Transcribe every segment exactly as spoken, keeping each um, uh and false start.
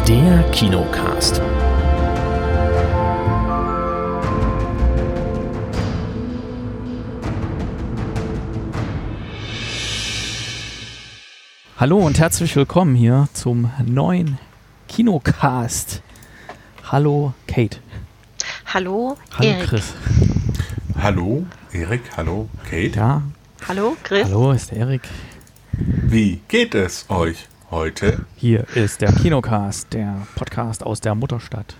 Der Kinocast. Hallo und herzlich willkommen hier zum neuen Kinocast. Hallo Kate. Hallo, Hallo Erik. Chris. Hallo Erik, hallo Kate. Ja. Hallo, Chris. Hallo, ist der Erik. Wie geht es euch heute? Hier ist der Kinocast, der Podcast aus der Mutterstadt.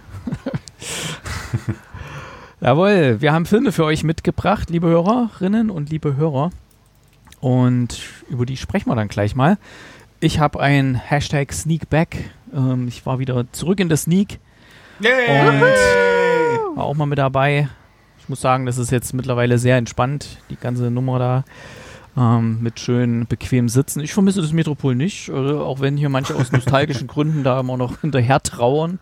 Jawohl, wir haben Filme für euch mitgebracht, liebe Hörerinnen und liebe Hörer. Und über die sprechen wir dann gleich mal. Ich habe ein Hashtag Sneakback. Ähm, ich war wieder zurück in der Sneak. Yay! Und war auch mal mit dabei. Ich muss sagen, das ist jetzt mittlerweile sehr entspannt, die ganze Nummer da. Ähm, mit schön bequem sitzen. Ich vermisse das Metropol nicht, äh, auch wenn hier manche aus nostalgischen Gründen da immer noch hinterher trauern.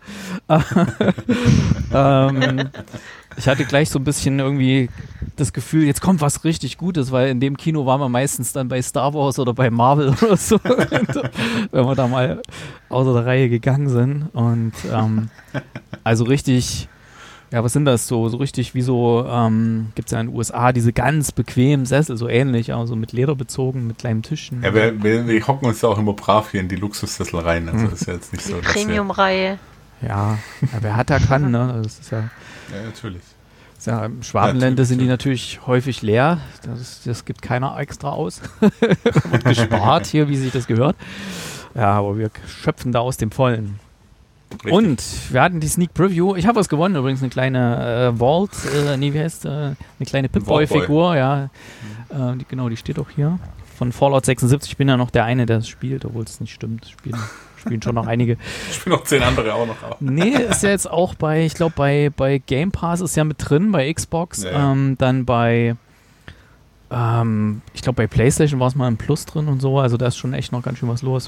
ähm, ich hatte gleich so ein bisschen irgendwie das Gefühl, jetzt kommt was richtig Gutes, weil in dem Kino waren wir meistens dann bei Star Wars oder bei Marvel oder so, wenn wir da mal außer der Reihe gegangen sind. Und ähm, also richtig... Ja, was sind das so? So richtig wie so, ähm, gibt es ja in den U S A diese ganz bequemen Sessel, so ähnlich, aber so mit Leder bezogen, mit kleinen Tischen. Ja, wir, wir, wir hocken uns ja auch immer brav hier in die Luxussessel rein, also Hm. ist ja jetzt nicht Die so, dass wir... Premium-Reihe. Ja, ja, wer hat, der kann, ne? Das ist ja, Ja, natürlich. ist ja im Schwabenländer Natürlich, sind die ja. natürlich häufig leer. Das, ist, das gibt keiner extra aus. Wird gespart hier, wie sich das gehört. Ja, aber wir schöpfen da aus dem Vollen. Richtig. Und wir hatten die Sneak Preview. Ich habe was gewonnen, übrigens eine kleine äh, Vault, äh, nee, wie heißt äh, eine kleine Pip-Boy-Figur, ja. Äh, die, genau, die steht auch hier. Von Fallout sechsundsiebzig. Ich bin ja noch der eine, der es spielt, obwohl es nicht stimmt. Spielen, spielen schon noch einige. Ich bin noch zehn andere auch noch. Auch. Nee, ist ja jetzt auch bei, ich glaube, bei, bei Game Pass ist ja mit drin, bei Xbox. Ja, ja. Ähm, dann bei, ähm, ich glaube, bei PlayStation war es mal im Plus drin und so. Also da ist schon echt noch ganz schön was los.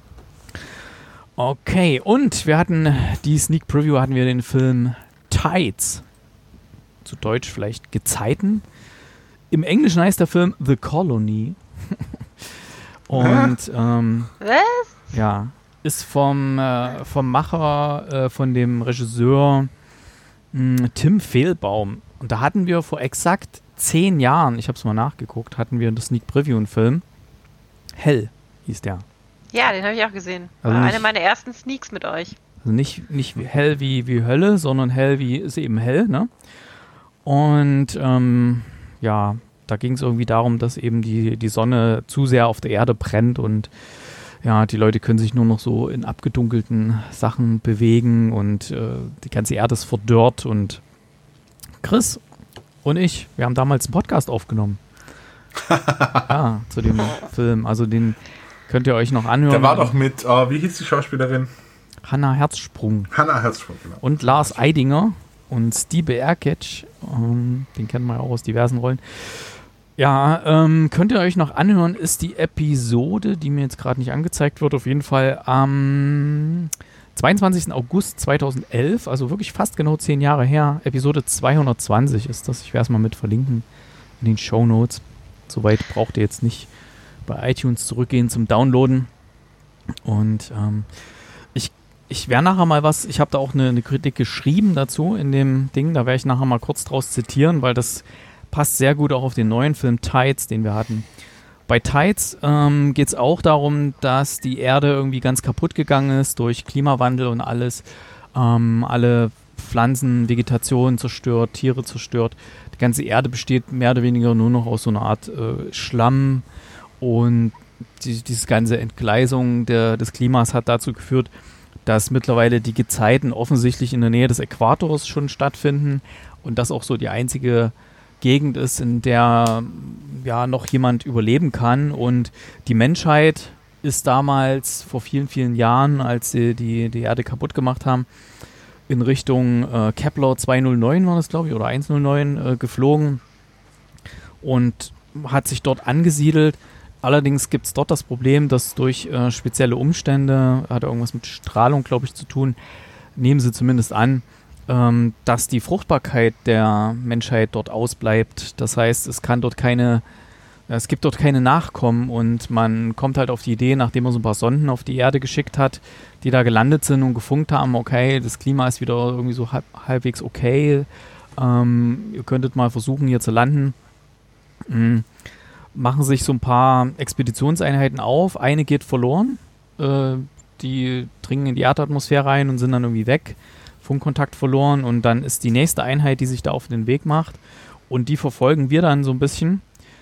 Okay, und wir hatten die Sneak Preview, hatten wir den Film Tides. Zu Deutsch vielleicht Gezeiten. Im Englischen heißt der Film The Colony. Und ähm, Was? ja, ist vom, äh, vom Macher, äh, von dem Regisseur mh, Tim Fehlbaum. Und da hatten wir vor exakt zehn Jahren, ich habe es mal nachgeguckt, hatten wir in der Sneak Preview einen Film. Hell hieß der. Ja, den habe ich auch gesehen. Also War nicht- eine meiner ersten Sneaks mit euch. Also nicht, nicht wie hell wie, wie Hölle, sondern hell wie ist eben hell, ne? Und ähm, ja, da ging es irgendwie darum, dass eben die, die Sonne zu sehr auf der Erde brennt und ja, die Leute können sich nur noch so in abgedunkelten Sachen bewegen und äh, die ganze Erde ist verdörrt und Chris und ich, wir haben damals einen Podcast aufgenommen. Ja, zu dem Film. Also den könnt ihr euch noch anhören. Der war doch mit, uh, wie hieß die Schauspielerin? Hannah Herzsprung. Hannah Herzsprung, genau. Und Lars Eidinger und Stipe Erkic, ähm, den kennt man ja auch aus diversen Rollen. Ja, ähm, könnt ihr euch noch anhören, ist die Episode, die mir jetzt gerade nicht angezeigt wird, auf jeden Fall am zweiundzwanzigsten August zweitausendelf, also wirklich fast genau zehn Jahre her. Episode zweihundertzwanzig ist das. Ich werde es mal mit verlinken in den Shownotes. Soweit braucht ihr jetzt nicht bei iTunes zurückgehen zum Downloaden. Und ähm, ich, ich werde nachher mal was, ich habe da auch eine, eine Kritik geschrieben dazu in dem Ding, da werde ich nachher mal kurz draus zitieren, weil das passt sehr gut auch auf den neuen Film Tides, den wir hatten. Bei Tides ähm, geht es auch darum, dass die Erde irgendwie ganz kaputt gegangen ist durch Klimawandel und alles. Ähm, alle Pflanzen, Vegetation zerstört, Tiere zerstört. Die ganze Erde besteht mehr oder weniger nur noch aus so einer Art äh, Schlamm. Und die, diese ganze Entgleisung der, des Klimas hat dazu geführt, dass mittlerweile die Gezeiten offensichtlich in der Nähe des Äquators schon stattfinden und das auch so die einzige Gegend ist, in der ja noch jemand überleben kann. Und die Menschheit ist damals vor vielen, vielen Jahren, als sie die, die Erde kaputt gemacht haben, in Richtung äh, Kepler zweihundertneun war das, glaube ich, oder hundertneun äh, geflogen und hat sich dort angesiedelt. Allerdings gibt es dort das Problem, dass durch äh, spezielle Umstände, hat irgendwas mit Strahlung, glaube ich, zu tun, nehmen sie zumindest an, ähm, dass die Fruchtbarkeit der Menschheit dort ausbleibt. Das heißt, es kann dort keine es gibt dort keine Nachkommen und man kommt halt auf die Idee, nachdem man so ein paar Sonden auf die Erde geschickt hat, die da gelandet sind und gefunkt haben, okay, das Klima ist wieder irgendwie so halb, halbwegs okay, ähm, ihr könntet mal versuchen, hier zu landen. Mhm. Machen sich so ein paar Expeditionseinheiten auf, eine geht verloren, äh, die dringen in die Erdatmosphäre rein und sind dann irgendwie weg, Funkkontakt verloren und dann ist die nächste Einheit, die sich da auf den Weg macht und die verfolgen wir dann so ein bisschen.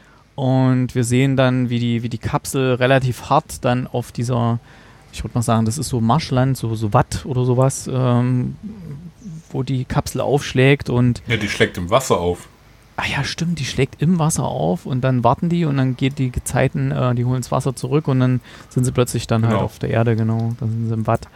Und wir sehen dann, wie die, wie die Kapsel relativ hart dann auf dieser, ich würde mal sagen, das ist so Marschland, so, so Watt oder sowas, ähm, wo die Kapsel aufschlägt und... Ja, die schlägt im Wasser auf. Ah ja, stimmt, die schlägt im Wasser auf und dann warten die und dann geht die Gezeiten, äh, die holen das Wasser zurück und dann sind sie plötzlich dann Genau. halt auf der Erde, genau, dann sind sie im Watt.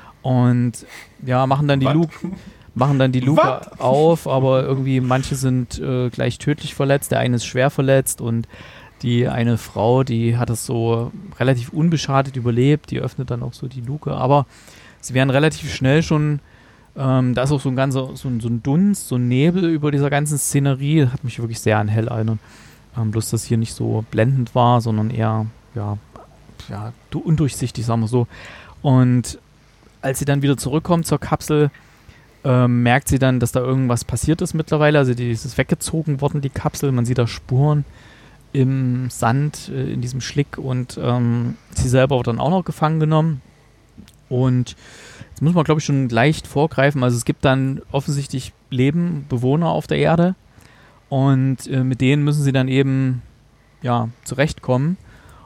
Und ja, machen dann die Watt? Luke... machen dann die Luke Watt? auf, aber irgendwie manche sind äh, gleich tödlich verletzt, der eine ist schwer verletzt und die eine Frau, die hat es so relativ unbeschadet überlebt, die öffnet dann auch so die Luke, aber sie werden relativ schnell schon, ähm, da ist auch so ein ganzer, so ein, so ein Dunst, so ein Nebel über dieser ganzen Szenerie, das hat mich wirklich sehr an Hell erinnert, ähm, bloß dass hier nicht so blendend war, sondern eher, ja, ja, undurchsichtig, sagen wir so. Und als sie dann wieder zurückkommt zur Kapsel, Ähm, merkt sie dann, dass da irgendwas passiert ist mittlerweile. Also die ist weggezogen worden, die Kapsel. Man sieht da Spuren im Sand, äh, in diesem Schlick und ähm, sie selber wird dann auch noch gefangen genommen. Und jetzt muss man, glaube ich, schon leicht vorgreifen. Also es gibt dann offensichtlich Leben, Bewohner auf der Erde und äh, mit denen müssen sie dann eben ja, zurechtkommen.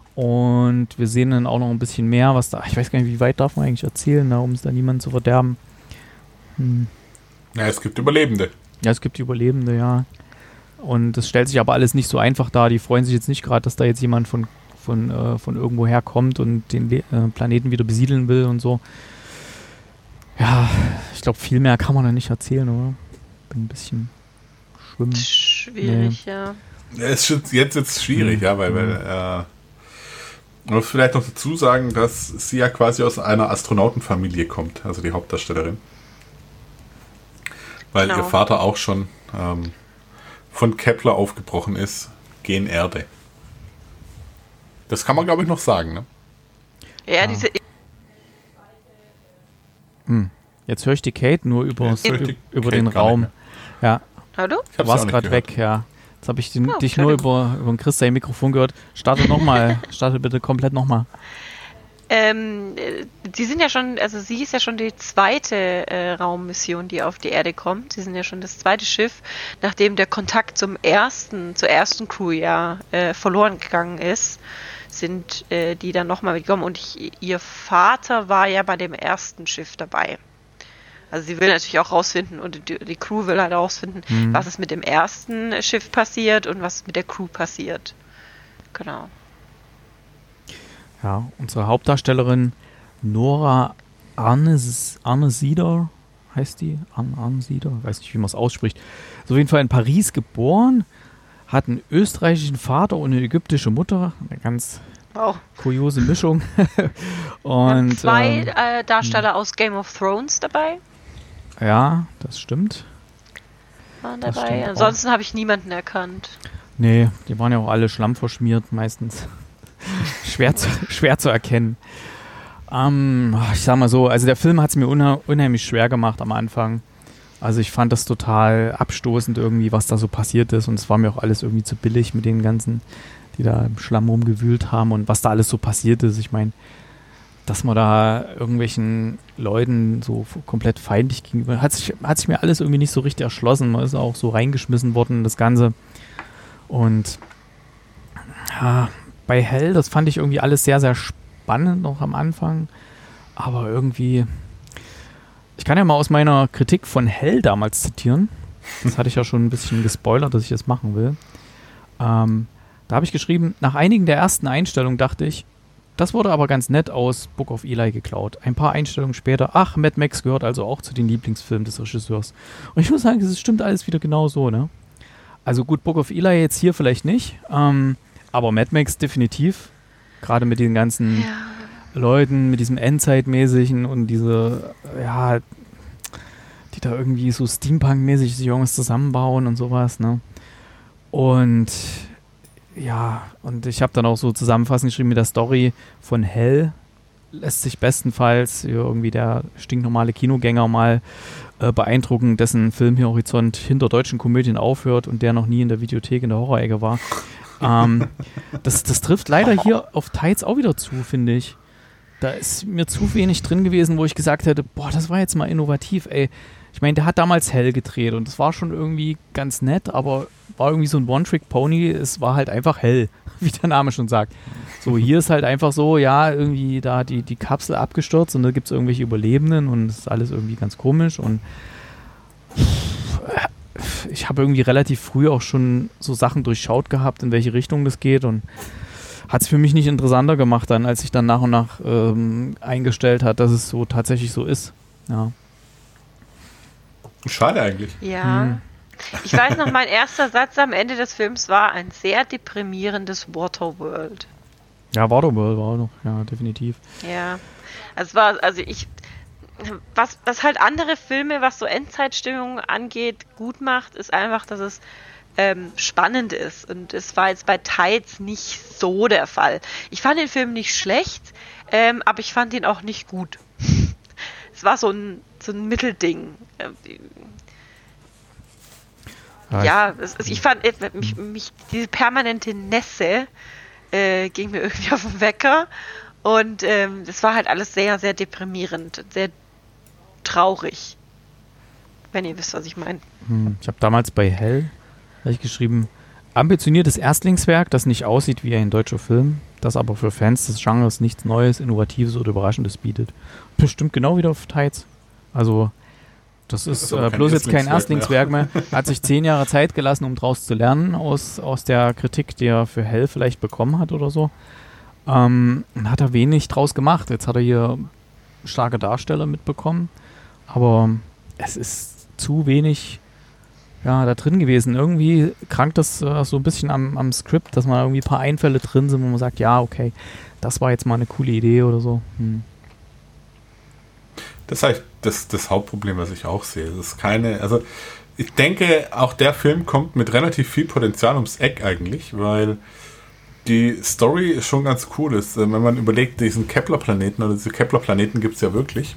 Und wir sehen dann auch noch ein bisschen mehr, was da, ich weiß gar nicht, wie weit darf man eigentlich erzählen, ne, um es da niemanden zu verderben. Hm. Ja, es gibt Überlebende. Ja, es gibt die Überlebende, ja. Und das stellt sich aber alles nicht so einfach dar. Die freuen sich jetzt nicht gerade, dass da jetzt jemand von, von, äh, von irgendwo herkommt und den Le äh, Planeten wieder besiedeln will und so. Ja, ich glaube, viel mehr kann man da nicht erzählen, oder? Bin ein bisschen schwimmen. Schwierig, nee. ja. Ja, es ist jetzt jetzt schwierig, mhm. ja, weil, weil äh, man muss vielleicht noch dazu sagen, dass sie ja quasi aus einer Astronautenfamilie kommt, also die Hauptdarstellerin. Weil genau. ihr Vater auch schon ähm, von Kepler aufgebrochen ist, gen Erde. Das kann man, glaube ich, noch sagen, ne? Ja, ja. diese... Hm. Jetzt höre ich die Kate nur übers, über, über den Raum. Ja. Hallo? Du warst gerade weg, ja. Jetzt habe ich den, oh, dich nur über, über ein Chris sein Mikrofon gehört. Starte nochmal. Starte bitte komplett nochmal. Ähm, die sind ja schon, also sie ist ja schon die zweite äh, Raummission, die auf die Erde kommt. Sie sind ja schon das zweite Schiff, nachdem der Kontakt zum ersten, zur ersten Crew ja äh, verloren gegangen ist, sind äh, die dann nochmal gekommen und ich, ihr Vater war ja bei dem ersten Schiff dabei. Also sie will natürlich auch rausfinden und die, die Crew will halt rausfinden, mhm. was ist mit dem ersten Schiff passiert und was mit der Crew passiert. Genau. Ja, unsere Hauptdarstellerin Nora Arnes, Arnesider, heißt die? Arn, Arnesider? Weiß nicht, wie man es ausspricht. Ist auf jeden Fall in Paris geboren, hat einen österreichischen Vater und eine ägyptische Mutter. Eine ganz wow. kuriose Mischung. Und zwei ähm, äh, Darsteller aus Game of Thrones dabei. Ja, das stimmt. Waren dabei. Ansonsten habe ich niemanden erkannt. Nee, die waren ja auch alle schlammverschmiert meistens. schwer, zu, schwer zu erkennen. Ähm, ich sag mal so, also der Film hat es mir unha unheimlich schwer gemacht am Anfang. Also ich fand das total abstoßend irgendwie, was da so passiert ist. Und es war mir auch alles irgendwie zu billig mit den ganzen, die da im Schlamm rumgewühlt haben und was da alles so passiert ist. Ich meine, dass man da irgendwelchen Leuten so komplett feindlich gegenüber, hat sich, hat sich mir alles irgendwie nicht so richtig erschlossen. Man ist auch so reingeschmissen worden in das Ganze. Und ja, bei Hell, das fand ich irgendwie alles sehr, sehr spannend noch am Anfang. Aber irgendwie, ich kann ja mal aus meiner Kritik von Hell damals zitieren. Das hatte ich ja schon ein bisschen gespoilert, dass ich das machen will. Ähm, da habe ich geschrieben, nach einigen der ersten Einstellungen dachte ich, das wurde aber ganz nett aus Book of Eli geklaut. Ein paar Einstellungen später, ach, Mad Max gehört also auch zu den Lieblingsfilmen des Regisseurs. Und ich muss sagen, es stimmt alles wieder genau so, ne? Also gut, Book of Eli jetzt hier vielleicht nicht, ähm, aber Mad Max definitiv. Gerade mit den ganzen ja. Leuten, mit diesem Endzeitmäßigen und diese, ja, die da irgendwie so Steampunk-mäßig sich irgendwas zusammenbauen und sowas, ne? Und ja, und ich habe dann auch so zusammenfassend geschrieben, mit der Story von Hell lässt sich bestenfalls irgendwie der stinknormale Kinogänger mal äh, beeindrucken, dessen Filmhorizont hinter deutschen Komödien aufhört und der noch nie in der Videothek in der Horrorecke war. ähm, das, das trifft leider hier auf Tides auch wieder zu, finde ich. Da ist mir zu wenig drin gewesen, wo ich gesagt hätte, boah, das war jetzt mal innovativ, ey. Ich meine, der hat damals Hell gedreht und das war schon irgendwie ganz nett, aber war irgendwie so ein One-Trick-Pony. Es war halt einfach Hell, wie der Name schon sagt. So, hier ist halt einfach so, ja, irgendwie da die, die Kapsel abgestürzt und da gibt es irgendwelche Überlebenden und es ist alles irgendwie ganz komisch und ich habe irgendwie relativ früh auch schon so Sachen durchschaut gehabt, in welche Richtung das geht und hat es für mich nicht interessanter gemacht dann, als sich dann nach und nach ähm, eingestellt hat, dass es so tatsächlich so ist. Ja. Schade eigentlich. Ja. Hm. Ich weiß noch, mein erster Satz am Ende des Films war ein sehr deprimierendes Waterworld. Ja, Waterworld war auch noch, ja, definitiv. Ja. Also es war, also ich, was, was halt andere Filme, was so Endzeitstimmung angeht, gut macht, ist einfach, dass es ähm, spannend ist. Und es war jetzt bei Tides nicht so der Fall. Ich fand den Film nicht schlecht, ähm, aber ich fand ihn auch nicht gut. Es war so ein, so ein Mittelding. Ja, ja es, es, ich fand mich, mich diese permanente Nässe äh, ging mir irgendwie auf den Wecker und ähm, das war halt alles sehr, sehr deprimierend, sehr traurig, wenn ihr wisst, was ich meine. Hm, ich habe damals bei Hell hab ich geschrieben, ambitioniertes Erstlingswerk, das nicht aussieht wie ein deutscher Film, das aber für Fans des Genres nichts Neues, Innovatives oder Überraschendes bietet. Bestimmt genau wieder auf Tides. Also das ist, das ist äh, bloß jetzt kein Erstlingswerk mehr. mehr. Hat sich zehn Jahre Zeit gelassen, um daraus zu lernen, aus, aus der Kritik, die er für Hell vielleicht bekommen hat oder so. Ähm, und hat er wenig draus gemacht. Jetzt hat er hier starke Darsteller mitbekommen, aber es ist zu wenig ja, da drin gewesen. Irgendwie krankt das äh, so ein bisschen am, am Skript, dass mal irgendwie ein paar Einfälle drin sind, wo man sagt, ja, okay, das war jetzt mal eine coole Idee oder so. Hm. Das ist halt das, das Hauptproblem, was ich auch sehe. Es ist keine, also ich denke, auch der Film kommt mit relativ viel Potenzial ums Eck eigentlich, weil die Story schon ganz cool ist. Wenn man überlegt, diesen Kepler-Planeten, oder diese Kepler-Planeten gibt es ja wirklich.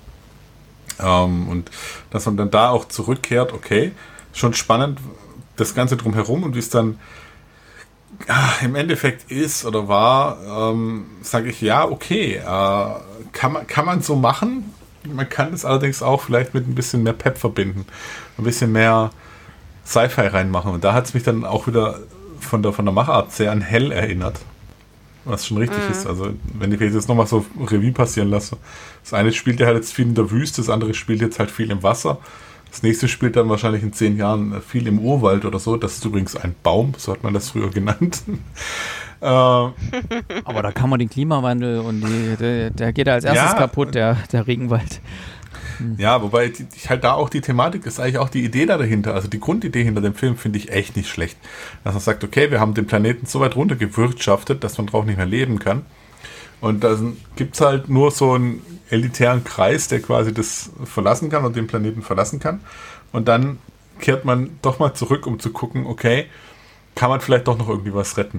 Ähm, und dass man dann da auch zurückkehrt, okay, schon spannend, das Ganze drumherum und wie es dann ja, im Endeffekt ist oder war, ähm, sage ich, ja, okay, äh, kann man, kann man so machen. Man kann es allerdings auch vielleicht mit ein bisschen mehr Pep verbinden, ein bisschen mehr Sci-Fi reinmachen. Und da hat es mich dann auch wieder von der, von der Machart sehr an Hell erinnert, was schon richtig mm. ist. Also wenn ich jetzt nochmal so Revue passieren lasse, das eine spielt ja halt jetzt viel in der Wüste, das andere spielt jetzt halt viel im Wasser. Das nächste spielt dann wahrscheinlich in zehn Jahren viel im Urwald oder so. Das ist übrigens ein Baum, so hat man das früher genannt. äh, Aber da kann man den Klimawandel und die, der, der geht ja als erstes ja, kaputt, der, der Regenwald. Hm. Ja, wobei die, halt da auch die Thematik ist, eigentlich auch die Idee da dahinter. Also die Grundidee hinter dem Film finde ich echt nicht schlecht. Dass man sagt, okay, wir haben den Planeten so weit runtergewirtschaftet, dass man drauf nicht mehr leben kann. Und dann gibt es halt nur so einen elitären Kreis, der quasi das verlassen kann und den Planeten verlassen kann. Und dann kehrt man doch mal zurück, um zu gucken, okay, kann man vielleicht doch noch irgendwie was retten.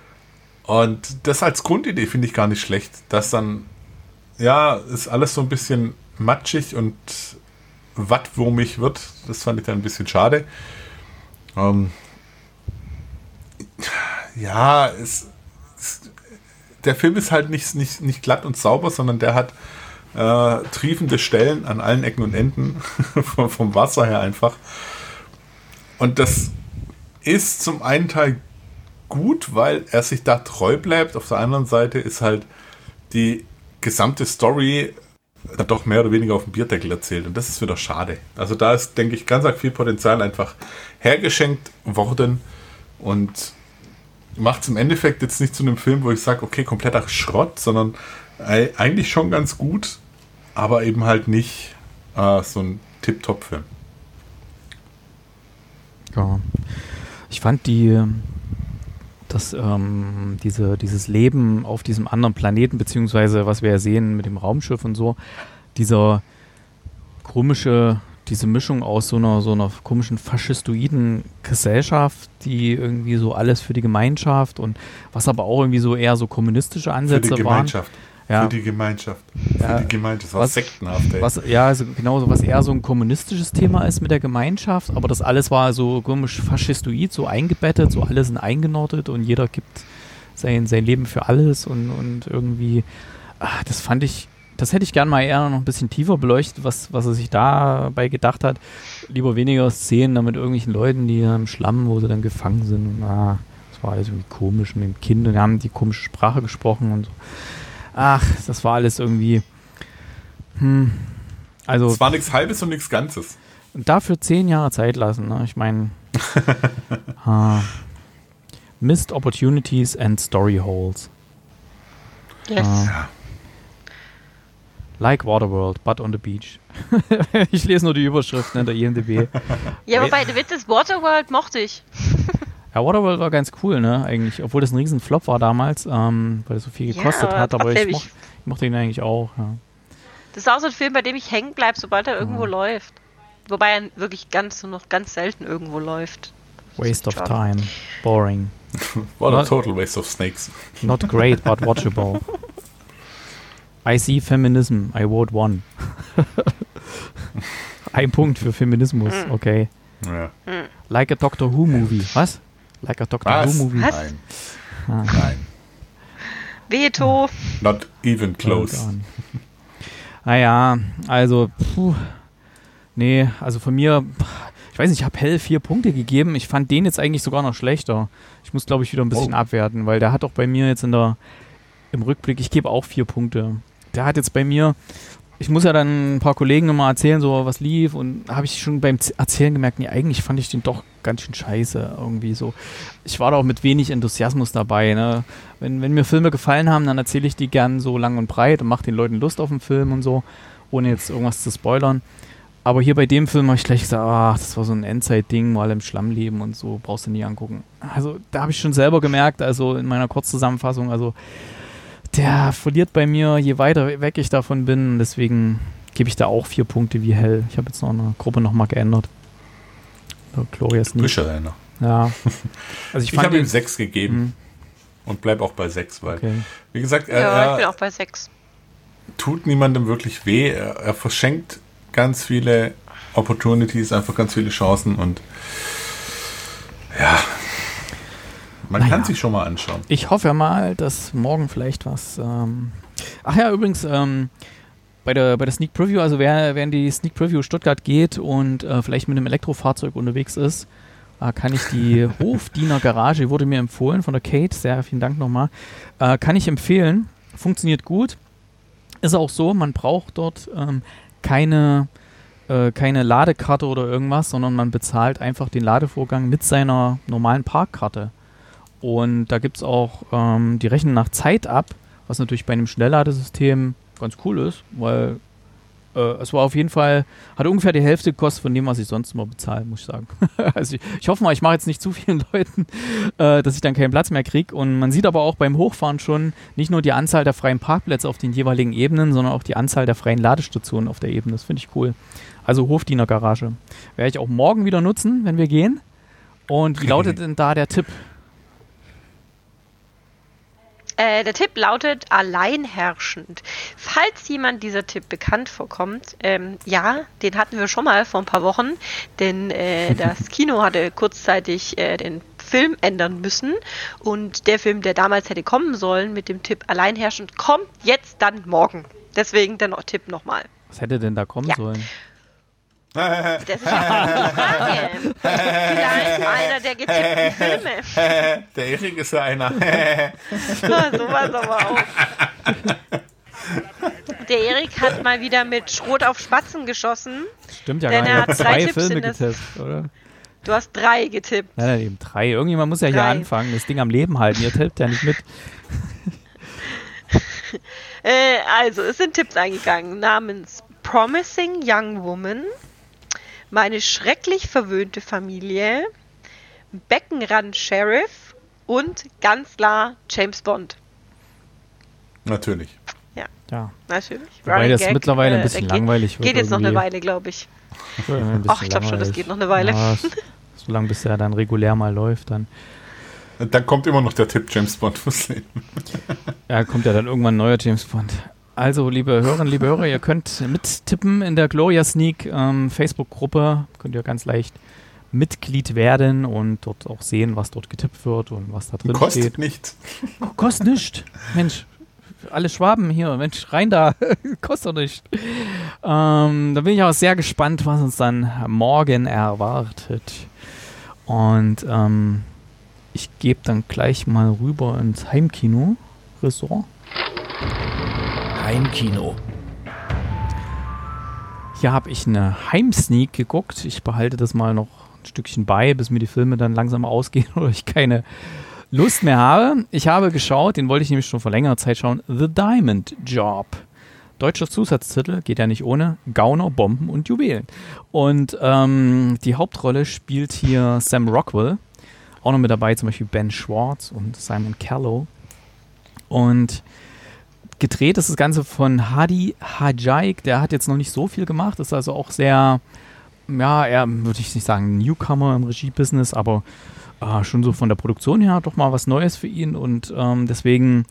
Und das als Grundidee finde ich gar nicht schlecht, dass dann, ja, ist alles so ein bisschen matschig und wattwurmig wird. Das fand ich dann ein bisschen schade. Ähm, ja, es, es der Film ist halt nicht, nicht, nicht glatt und sauber, sondern der hat äh, triefende Stellen an allen Ecken und Enden vom, vom Wasser her einfach. Und das ist zum einen Teil gut, weil er sich da treu bleibt. Auf der anderen Seite ist halt die gesamte Story dann doch mehr oder weniger auf dem Bierdeckel erzählt. Und das ist wieder schade. Also da ist, denke ich, ganz arg viel Potenzial einfach hergeschenkt worden und macht es im Endeffekt jetzt nicht zu einem Film, wo ich sage, okay, kompletter Schrott, sondern eigentlich schon ganz gut, aber eben halt nicht äh, so ein Tip-Top-Film. Ja. Ich fand die das, ähm, diese, dieses Leben auf diesem anderen Planeten, beziehungsweise was wir ja sehen mit dem Raumschiff und so, dieser komische diese Mischung aus so einer, so einer komischen faschistoiden Gesellschaft, die irgendwie so alles für die Gemeinschaft und was aber auch irgendwie so eher so kommunistische Ansätze Für die waren. Gemeinschaft. Ja. Für die Gemeinschaft. Für Ja, die Gemeinschaft. Das war was- sektenhaft, ey. Was, ja, also genau so, was eher so ein kommunistisches Thema ist mit der Gemeinschaft, aber das alles war so komisch faschistoid, so eingebettet, so alle sind eingenordet und jeder gibt sein, sein Leben für alles und, und irgendwie, ach, das fand ich, das hätte ich gern mal eher noch ein bisschen tiefer beleuchtet, was, was er sich dabei gedacht hat. Lieber weniger Szenen da mit irgendwelchen Leuten, die im Schlamm, wo sie dann gefangen sind und ah, das war alles irgendwie komisch mit den Kindern, die haben die komische Sprache gesprochen und so. Ach, das war alles irgendwie. Hm, also. Es war nichts Halbes und nichts Ganzes. Dafür zehn Jahre Zeit lassen, ne? Ich meine. uh, Missed Opportunities and Story Holes. Yes. Ah. Ja. Like Waterworld, but on the beach. Ich lese nur die Überschriften in der I M D B. Ja, wobei, der Witz ist, Waterworld mochte ich. Ja, Waterworld war ganz cool, ne? Eigentlich, obwohl das ein riesen Flop war damals, ähm, weil es so viel Ja, gekostet aber hat, aber ich, trotzdem, moch, ich- ich mochte ihn eigentlich auch, ja. Das ist auch so ein Film, bei dem ich hängen bleibe, sobald er irgendwo läuft. Wobei er wirklich ganz nur noch ganz selten irgendwo läuft. Waste of Schade. time. Boring. What a Was? total waste of snakes. Not great, but watchable. I see feminism. I vote one. Ein Punkt für Feminismus, okay. Ja. Like a Doctor Who Movie. Was? Like a Doctor Was? Who Movie. Was? Nein. Ah. Nein. Veto. Not even close. Hold on. Naja, also, puh. Nee, also von mir, ich weiß nicht, ich habe Hell vier Punkte gegeben. Ich fand den jetzt eigentlich sogar noch schlechter. Ich muss, glaube ich, wieder ein bisschen Oh. abwerten, weil der hat auch bei mir jetzt in der, im Rückblick, ich gebe auch vier Punkte. Der hat jetzt bei mir, ich muss ja dann ein paar Kollegen nochmal erzählen, so was lief und habe ich schon beim Z- Erzählen gemerkt, nee, eigentlich fand ich den doch ganz schön scheiße irgendwie so. Ich war da auch mit wenig Enthusiasmus dabei, ne? Wenn, wenn mir Filme gefallen haben, dann erzähle ich die gern so lang und breit und mache den Leuten Lust auf den Film und so, ohne jetzt irgendwas zu spoilern. Aber hier bei dem Film habe ich gleich gesagt, ach, das war so ein Endzeit-Ding, mal im Schlamm leben und so, brauchst du nie angucken. Also da habe ich schon selber gemerkt, also in meiner Kurzzusammenfassung, also der verliert bei mir, je weiter weg ich davon bin, deswegen gebe ich da auch vier Punkte wie Hell. Ich habe jetzt noch eine Gruppe nochmal geändert. Der Gloria Sneak. Bücherrenner. Ja. Also ich, Ich fand habe ihm ihn, sechs gegeben Hm, und bleib auch bei sechs, weil, okay. wie gesagt, er, Ja, ich bin er auch bei sechs. tut niemandem wirklich weh. Er, er verschenkt ganz viele Opportunities, einfach ganz viele Chancen und ja, man Naja. kann sich schon mal anschauen. Ich hoffe ja mal, dass morgen vielleicht was. Ähm Ach ja, übrigens, ähm, bei der, bei der Sneak Preview, also wer, wer in die Sneak Preview Stuttgart geht und äh, vielleicht mit einem Elektrofahrzeug unterwegs ist, äh, kann ich die Hofdiener Garage, wurde mir empfohlen von der Kate, sehr vielen Dank nochmal, äh, kann ich empfehlen. Funktioniert gut. Ist auch so, man braucht dort ähm, keine, äh, keine Ladekarte oder irgendwas, sondern man bezahlt einfach den Ladevorgang mit seiner normalen Parkkarte. Und da gibt es auch, ähm, die rechnen nach Zeit ab, was natürlich bei einem Schnellladesystem ganz cool ist, weil äh, es war auf jeden Fall, hat ungefähr die Hälfte gekostet von dem, was ich sonst immer bezahle, muss ich sagen. Also ich, ich hoffe mal, ich mache jetzt nicht zu vielen Leuten, äh, dass ich dann keinen Platz mehr kriege. Und man sieht aber auch beim Hochfahren schon nicht nur die Anzahl der freien Parkplätze auf den jeweiligen Ebenen, sondern auch die Anzahl der freien Ladestationen auf der Ebene. Das finde ich cool. Also Hofdiener Garage. Werde ich auch morgen wieder nutzen, wenn wir gehen. Und wie lautet denn da der Tipp? Äh, der Tipp lautet alleinherrschend. Falls jemand dieser Tipp bekannt vorkommt, ähm, ja, den hatten wir schon mal vor ein paar Wochen, denn äh, das Kino hatte kurzzeitig äh, den Film ändern müssen und der Film, der damals hätte kommen sollen mit dem Tipp alleinherrschend, kommt jetzt dann morgen. Deswegen der noch Tipp nochmal. Was hätte denn da kommen Ja. sollen? Das ist ja die Frage. Vielleicht einer der getippten Filme. Der Erik ist ja einer. Ah, so war es aber auch. Der Erik hat mal wieder mit Schrot auf Spatzen geschossen. Stimmt ja Denn gar er nicht. Ich hat habe drei zwei Tipps Filme in das- getestet, oder? Du hast drei getippt. Nein, nein, eben drei. Irgendjemand muss ja hier Drei. anfangen, das Ding am Leben halten. Ihr tippt ja nicht mit. Äh, also, es sind Tipps eingegangen namens Promising Young Woman, Meine schrecklich verwöhnte Familie, Beckenrand Sheriff und ganz klar James Bond. Natürlich. Ja, ja. natürlich. Wobei das Gag, mittlerweile ein äh, bisschen geht, langweilig wird. Geht jetzt irgendwie. noch eine Weile, glaube ich. Ein Ach, ich glaube schon, das geht noch eine Weile. Ja, solange bis er dann regulär mal läuft, dann. Dann kommt immer noch der Tipp, James Bond muss sehen. Ja, kommt ja dann irgendwann ein neuer James Bond. Also, liebe Hörerinnen, liebe Hörer, ihr könnt mittippen in der Gloria Sneak ähm, Facebook-Gruppe. Könnt ihr ganz leicht Mitglied werden und dort auch sehen, was dort getippt wird und was da drin Kostet steht. nichts. Kostet nichts. Mensch, alle Schwaben hier, Mensch, rein da. Kostet nicht. Ähm, da bin ich auch sehr gespannt, was uns dann morgen erwartet. Und ähm, ich gebe dann gleich mal rüber ins Heimkino-Ressort. Heimkino. Hier habe ich eine Heimsneak geguckt. Ich behalte das mal noch ein Stückchen bei, bis mir die Filme dann langsam ausgehen oder ich keine Lust mehr habe. Ich habe geschaut, den wollte ich nämlich schon vor längerer Zeit schauen, The Diamond Job. Deutscher Zusatztitel, geht ja nicht ohne, Gauner, Bomben und Juwelen. Und ähm, die Hauptrolle spielt hier Sam Rockwell. Auch noch mit dabei zum Beispiel Ben Schwartz und Simon Callow. Und gedreht ist das Ganze von Hadi Hajaik. Der hat jetzt noch nicht so viel gemacht. Ist also auch sehr, ja, eher, würde ich nicht sagen, Newcomer im Regie-Business, aber äh, schon so von der Produktion her doch mal was Neues für ihn. Und ähm, deswegen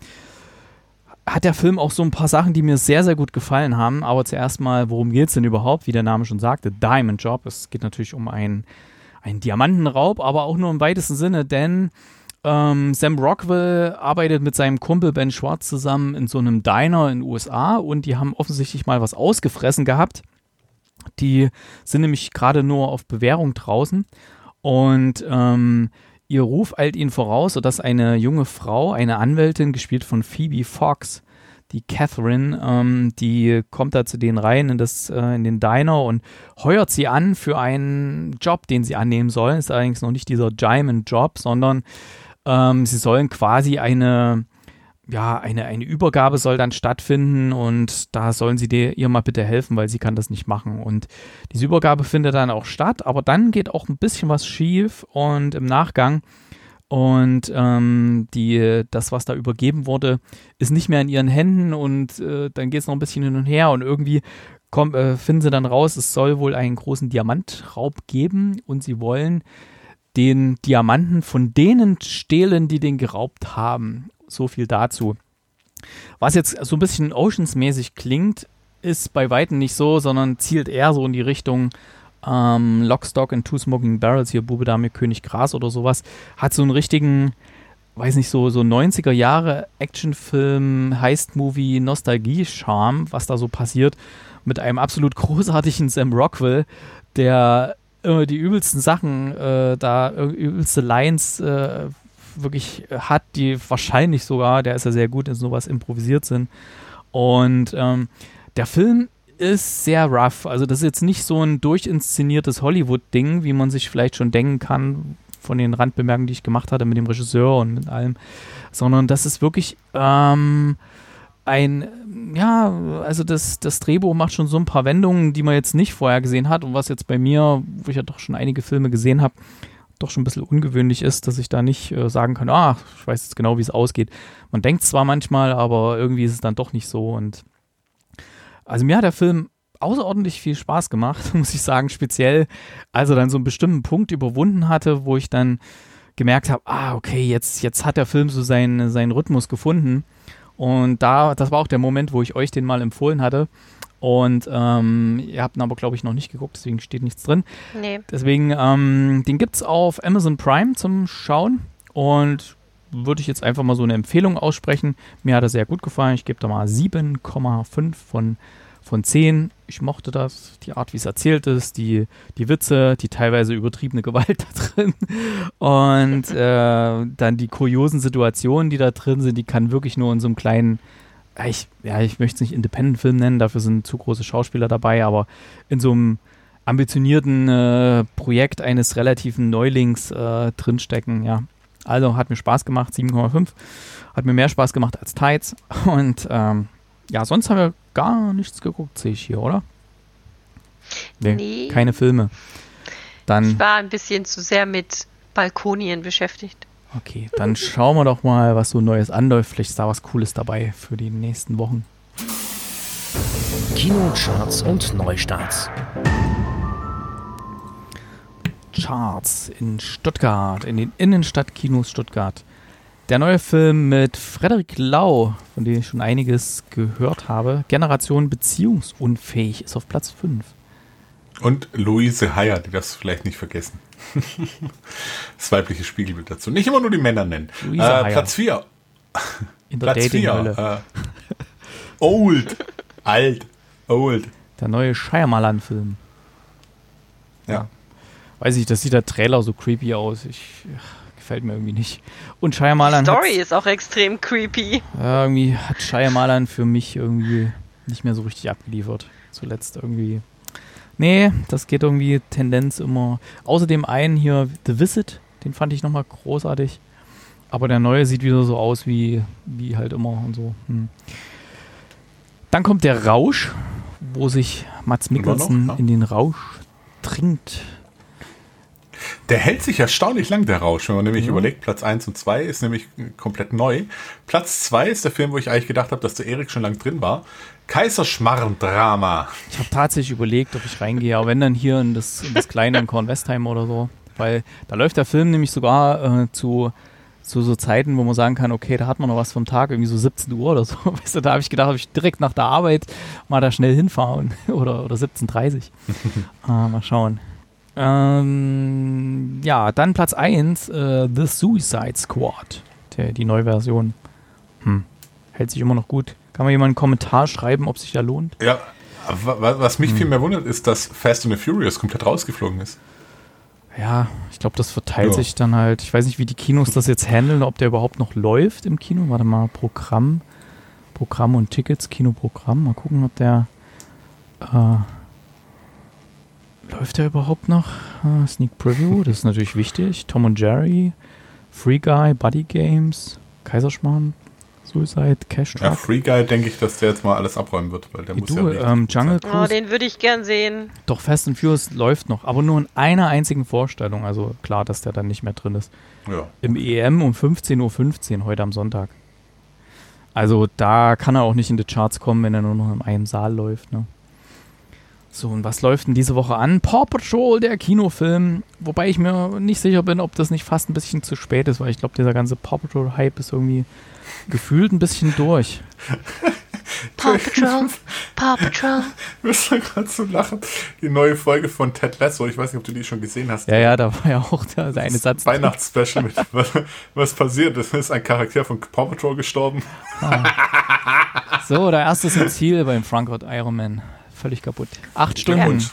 hat der Film auch so ein paar Sachen, die mir sehr, sehr gut gefallen haben. Aber zuerst mal, worum geht es denn überhaupt? Wie der Name schon sagte, Diamond Job. Es geht natürlich um einen, einen Diamantenraub, aber auch nur im weitesten Sinne, denn Ähm, Sam Rockwell arbeitet mit seinem Kumpel Ben Schwartz zusammen in so einem Diner in den U S A und die haben offensichtlich mal was ausgefressen gehabt. Die sind nämlich gerade nur auf Bewährung draußen und ähm, ihr Ruf eilt ihnen voraus, sodass eine junge Frau, eine Anwältin, gespielt von Phoebe Fox, die Catherine, ähm, die kommt da zu denen rein in, das, äh, in den Diner und heuert sie an für einen Job, den sie annehmen sollen. Ist allerdings noch nicht dieser Diamond-Job, sondern Ähm, sie sollen quasi eine, ja, eine, eine Übergabe soll dann stattfinden und da sollen sie dir, ihr mal bitte helfen, weil sie kann das nicht machen. Und diese Übergabe findet dann auch statt, aber dann geht auch ein bisschen was schief und im Nachgang und ähm, die, das, was da übergeben wurde, ist nicht mehr in ihren Händen und äh, dann geht es noch ein bisschen hin und her und irgendwie komm, äh, finden sie dann raus, es soll wohl einen großen Diamantraub geben und sie wollen den Diamanten von denen stehlen, die den geraubt haben. So viel dazu. Was jetzt so ein bisschen Oceans-mäßig klingt, ist bei Weitem nicht so, sondern zielt eher so in die Richtung ähm, Lock, Stock and Two Smoking Barrels, hier Bube, Dame, König, Gras oder sowas. Hat so einen richtigen, weiß nicht, so, so neunziger Jahre Actionfilm, Heist-Movie, Nostalgie-Charme, was da so passiert, mit einem absolut großartigen Sam Rockwell, der immer die übelsten Sachen, äh, da übelste Lines äh, wirklich hat, die wahrscheinlich sogar, der ist ja sehr gut in sowas improvisiert sind. Und ähm, der Film ist sehr rough. Also das ist jetzt nicht so ein durchinszeniertes Hollywood-Ding, wie man sich vielleicht schon denken kann von den Randbemerkungen, die ich gemacht hatte mit dem Regisseur und mit allem, sondern das ist wirklich ähm, ein, ja, also das, das Drehbuch macht schon so ein paar Wendungen, die man jetzt nicht vorher gesehen hat und was jetzt bei mir, wo ich ja doch schon einige Filme gesehen habe, doch schon ein bisschen ungewöhnlich ist, dass ich da nicht äh, sagen kann, ah, ich weiß jetzt genau, wie es ausgeht. Man denkt zwar manchmal, aber irgendwie ist es dann doch nicht so und also mir hat der Film außerordentlich viel Spaß gemacht, muss ich sagen, speziell als er dann so einen bestimmten Punkt überwunden hatte, wo ich dann gemerkt habe, ah, okay, jetzt, jetzt hat der Film so seinen, seinen Rhythmus gefunden. Und da, das war auch der Moment, wo ich euch den mal empfohlen hatte. Und ähm, ihr habt ihn aber, glaube ich, noch nicht geguckt, deswegen steht nichts drin. Nee. Deswegen, ähm, den gibt es auf Amazon Prime zum Schauen. Und würde ich jetzt einfach mal so eine Empfehlung aussprechen. Mir hat er sehr gut gefallen. Ich gebe da mal sieben Komma fünf von, von zehn. Ich mochte das, die Art, wie es erzählt ist, die, die Witze, die teilweise übertriebene Gewalt da drin und äh, dann die kuriosen Situationen, die da drin sind, die kann wirklich nur in so einem kleinen, ich, ja, ich möchte es nicht Independent-Film nennen, dafür sind zu große Schauspieler dabei, aber in so einem ambitionierten äh, Projekt eines relativen Neulings äh, drinstecken, ja. Also hat mir Spaß gemacht, sieben Komma fünf. Hat mir mehr Spaß gemacht als Tides und ähm, ja, sonst haben wir gar nichts geguckt, sehe ich hier, oder? Nee, nee. Keine Filme. Dann, ich war ein bisschen zu sehr mit Balkonien beschäftigt. Okay, dann schauen wir doch mal, was so Neues anläuft. Vielleicht ist da was Cooles dabei für die nächsten Wochen. Kinocharts und Neustarts. Charts in Stuttgart, in den Innenstadtkinos Stuttgart. Der neue Film mit Frederik Lau, von dem ich schon einiges gehört habe, Generation beziehungsunfähig, ist auf Platz fünf. Und Luise Heyer, die darfst du vielleicht nicht vergessen. Das weibliche Spiegelbild dazu. Nicht immer nur die Männer nennen. Äh, Platz vier. In der Platz vier. Äh, old. Alt. Old. Der neue Shyamalan-Film. Ja. ja. Weiß ich, das sieht der Trailer so creepy aus. Ich, ach, gefällt mir irgendwie nicht. Und Shyamalan Die Story ist auch extrem creepy. Ja, irgendwie hat Shyamalan für mich irgendwie nicht mehr so richtig abgeliefert. Zuletzt irgendwie. Nee, das geht irgendwie Tendenz immer. Außerdem einen hier, The Visit, den fand ich nochmal großartig. Aber der neue sieht wieder so aus wie, wie halt immer und so. Hm. Dann kommt der Rausch, wo sich Mads Mikkelsen noch, ja. in den Rausch trinkt. Der hält sich erstaunlich lang, der Rausch, wenn man nämlich ja. überlegt, Platz eins und zwei ist nämlich komplett neu. Platz zwei ist der Film, wo ich eigentlich gedacht habe, dass der Erik schon lang drin war. Kaiserschmarrn-Drama. Ich habe tatsächlich überlegt, ob ich reingehe, aber wenn dann hier in das, in das kleine in Kornwestheim oder so. Weil da läuft der Film nämlich sogar äh, zu, zu so Zeiten, wo man sagen kann, okay, da hat man noch was vom Tag, irgendwie so siebzehn Uhr oder so. Weißt du, da habe ich gedacht, ob ich direkt nach der Arbeit mal da schnell hinfahren oder, oder siebzehn Uhr dreißig. äh, mal schauen. Ähm, ja, dann Platz eins, äh, The Suicide Squad, der, die neue Version. Hm. Hält sich immer noch gut. Kann man jemand einen Kommentar schreiben, ob sich da lohnt? Ja, was mich hm. viel mehr wundert, ist, dass Fast and the Furious komplett rausgeflogen ist. Ja, ich glaube, das verteilt ja. sich dann halt. Ich weiß nicht, wie die Kinos das jetzt handeln, ob der überhaupt noch läuft im Kino. Warte mal, Programm, Programm und Tickets, Kinoprogramm. Mal gucken, ob der äh, läuft der überhaupt noch? Uh, Sneak Preview, das ist natürlich wichtig. Tom und Jerry, Free Guy, Buddy Games, Kaiserschmarrn, Suicide, Cash Truck. Ja, Free Guy denke ich, dass der jetzt mal alles abräumen wird, weil der Wie muss du, ja ähm, Jungle Cruise. Oh, den würde ich gern sehen. Doch, Fast and Furious läuft noch, aber nur in einer einzigen Vorstellung. Also klar, dass der dann nicht mehr drin ist. Ja. Im E M um fünfzehn Uhr fünfzehn heute am Sonntag. Also da kann er auch nicht in die Charts kommen, wenn er nur noch in einem Saal läuft, ne? So, und was läuft denn diese Woche an? Paw Patrol, der Kinofilm. Wobei ich mir nicht sicher bin, ob das nicht fast ein bisschen zu spät ist, weil ich glaube, dieser ganze Paw Patrol-Hype ist irgendwie gefühlt ein bisschen durch. Paw Patrol, Paw Patrol. Ich muss da gerade so lachen. Die neue Folge von Ted Lasso, ich weiß nicht, ob du die schon gesehen hast. Ja, ja, da war ja auch der, der eine Satz. Weihnachtsspecial mit, was, was passiert ist. Ist ein Charakter von Paw Patrol gestorben. Ah. So, der erste ist im Ziel beim Frankfurt Ironman. Völlig kaputt. Acht Stunden.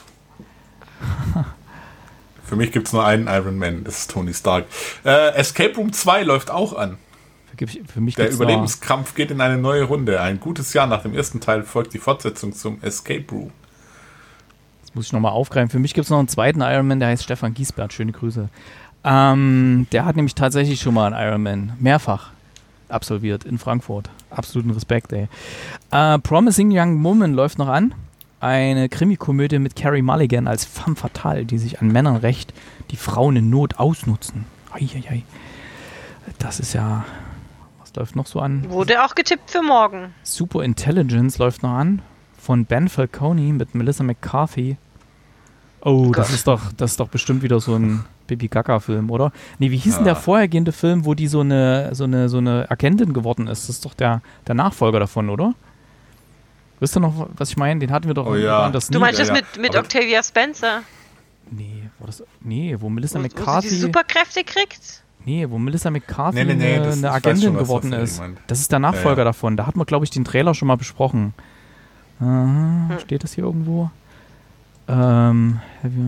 Für mich gibt es nur einen Iron Man, das ist Tony Stark. Äh, Escape Room zwei läuft auch an. Für, für mich Der Überlebenskampf geht in eine neue Runde. Ein gutes Jahr nach dem ersten Teil folgt die Fortsetzung zum Escape Room. Das muss ich nochmal aufgreifen. Für mich gibt es noch einen zweiten Iron Man, der heißt Stefan Giesbert. Schöne Grüße. Ähm, der hat nämlich tatsächlich schon mal einen Iron Man mehrfach absolviert in Frankfurt. Absoluten Respekt, ey. Äh, Promising Young Woman läuft noch an. Eine Krimikomödie mit Carey Mulligan als femme fatale, die sich an Männern rächt, die Frauen in Not ausnutzen. Eieiei. Das ist ja... Was läuft noch so an? Wurde auch getippt für morgen. Super Intelligence läuft noch an. Von Ben Falcone mit Melissa McCarthy. Oh, oh das ist doch das ist doch bestimmt wieder so ein Baby Gaga-Film, oder? Nee, wie hieß denn ja. der vorhergehende Film, wo die so eine, so eine, so eine Agentin geworden ist? Das ist doch der, der Nachfolger davon, oder? Wisst ihr noch, was ich meine? Den hatten wir doch oh, ja. das Du meinst ja, das ja. mit, mit Octavia Spencer? Nee, war das, nee, wo Melissa wo, McCarthy... Wo sie die Superkräfte kriegt? Nee, wo Melissa McCarthy nee, nee, nee, eine, das, eine Agentin schon, geworden was, ist. Das ist der Nachfolger ja, ja. davon. Da hat man, glaube ich, den Trailer schon mal besprochen. Aha, hm. Steht das hier irgendwo? Ähm,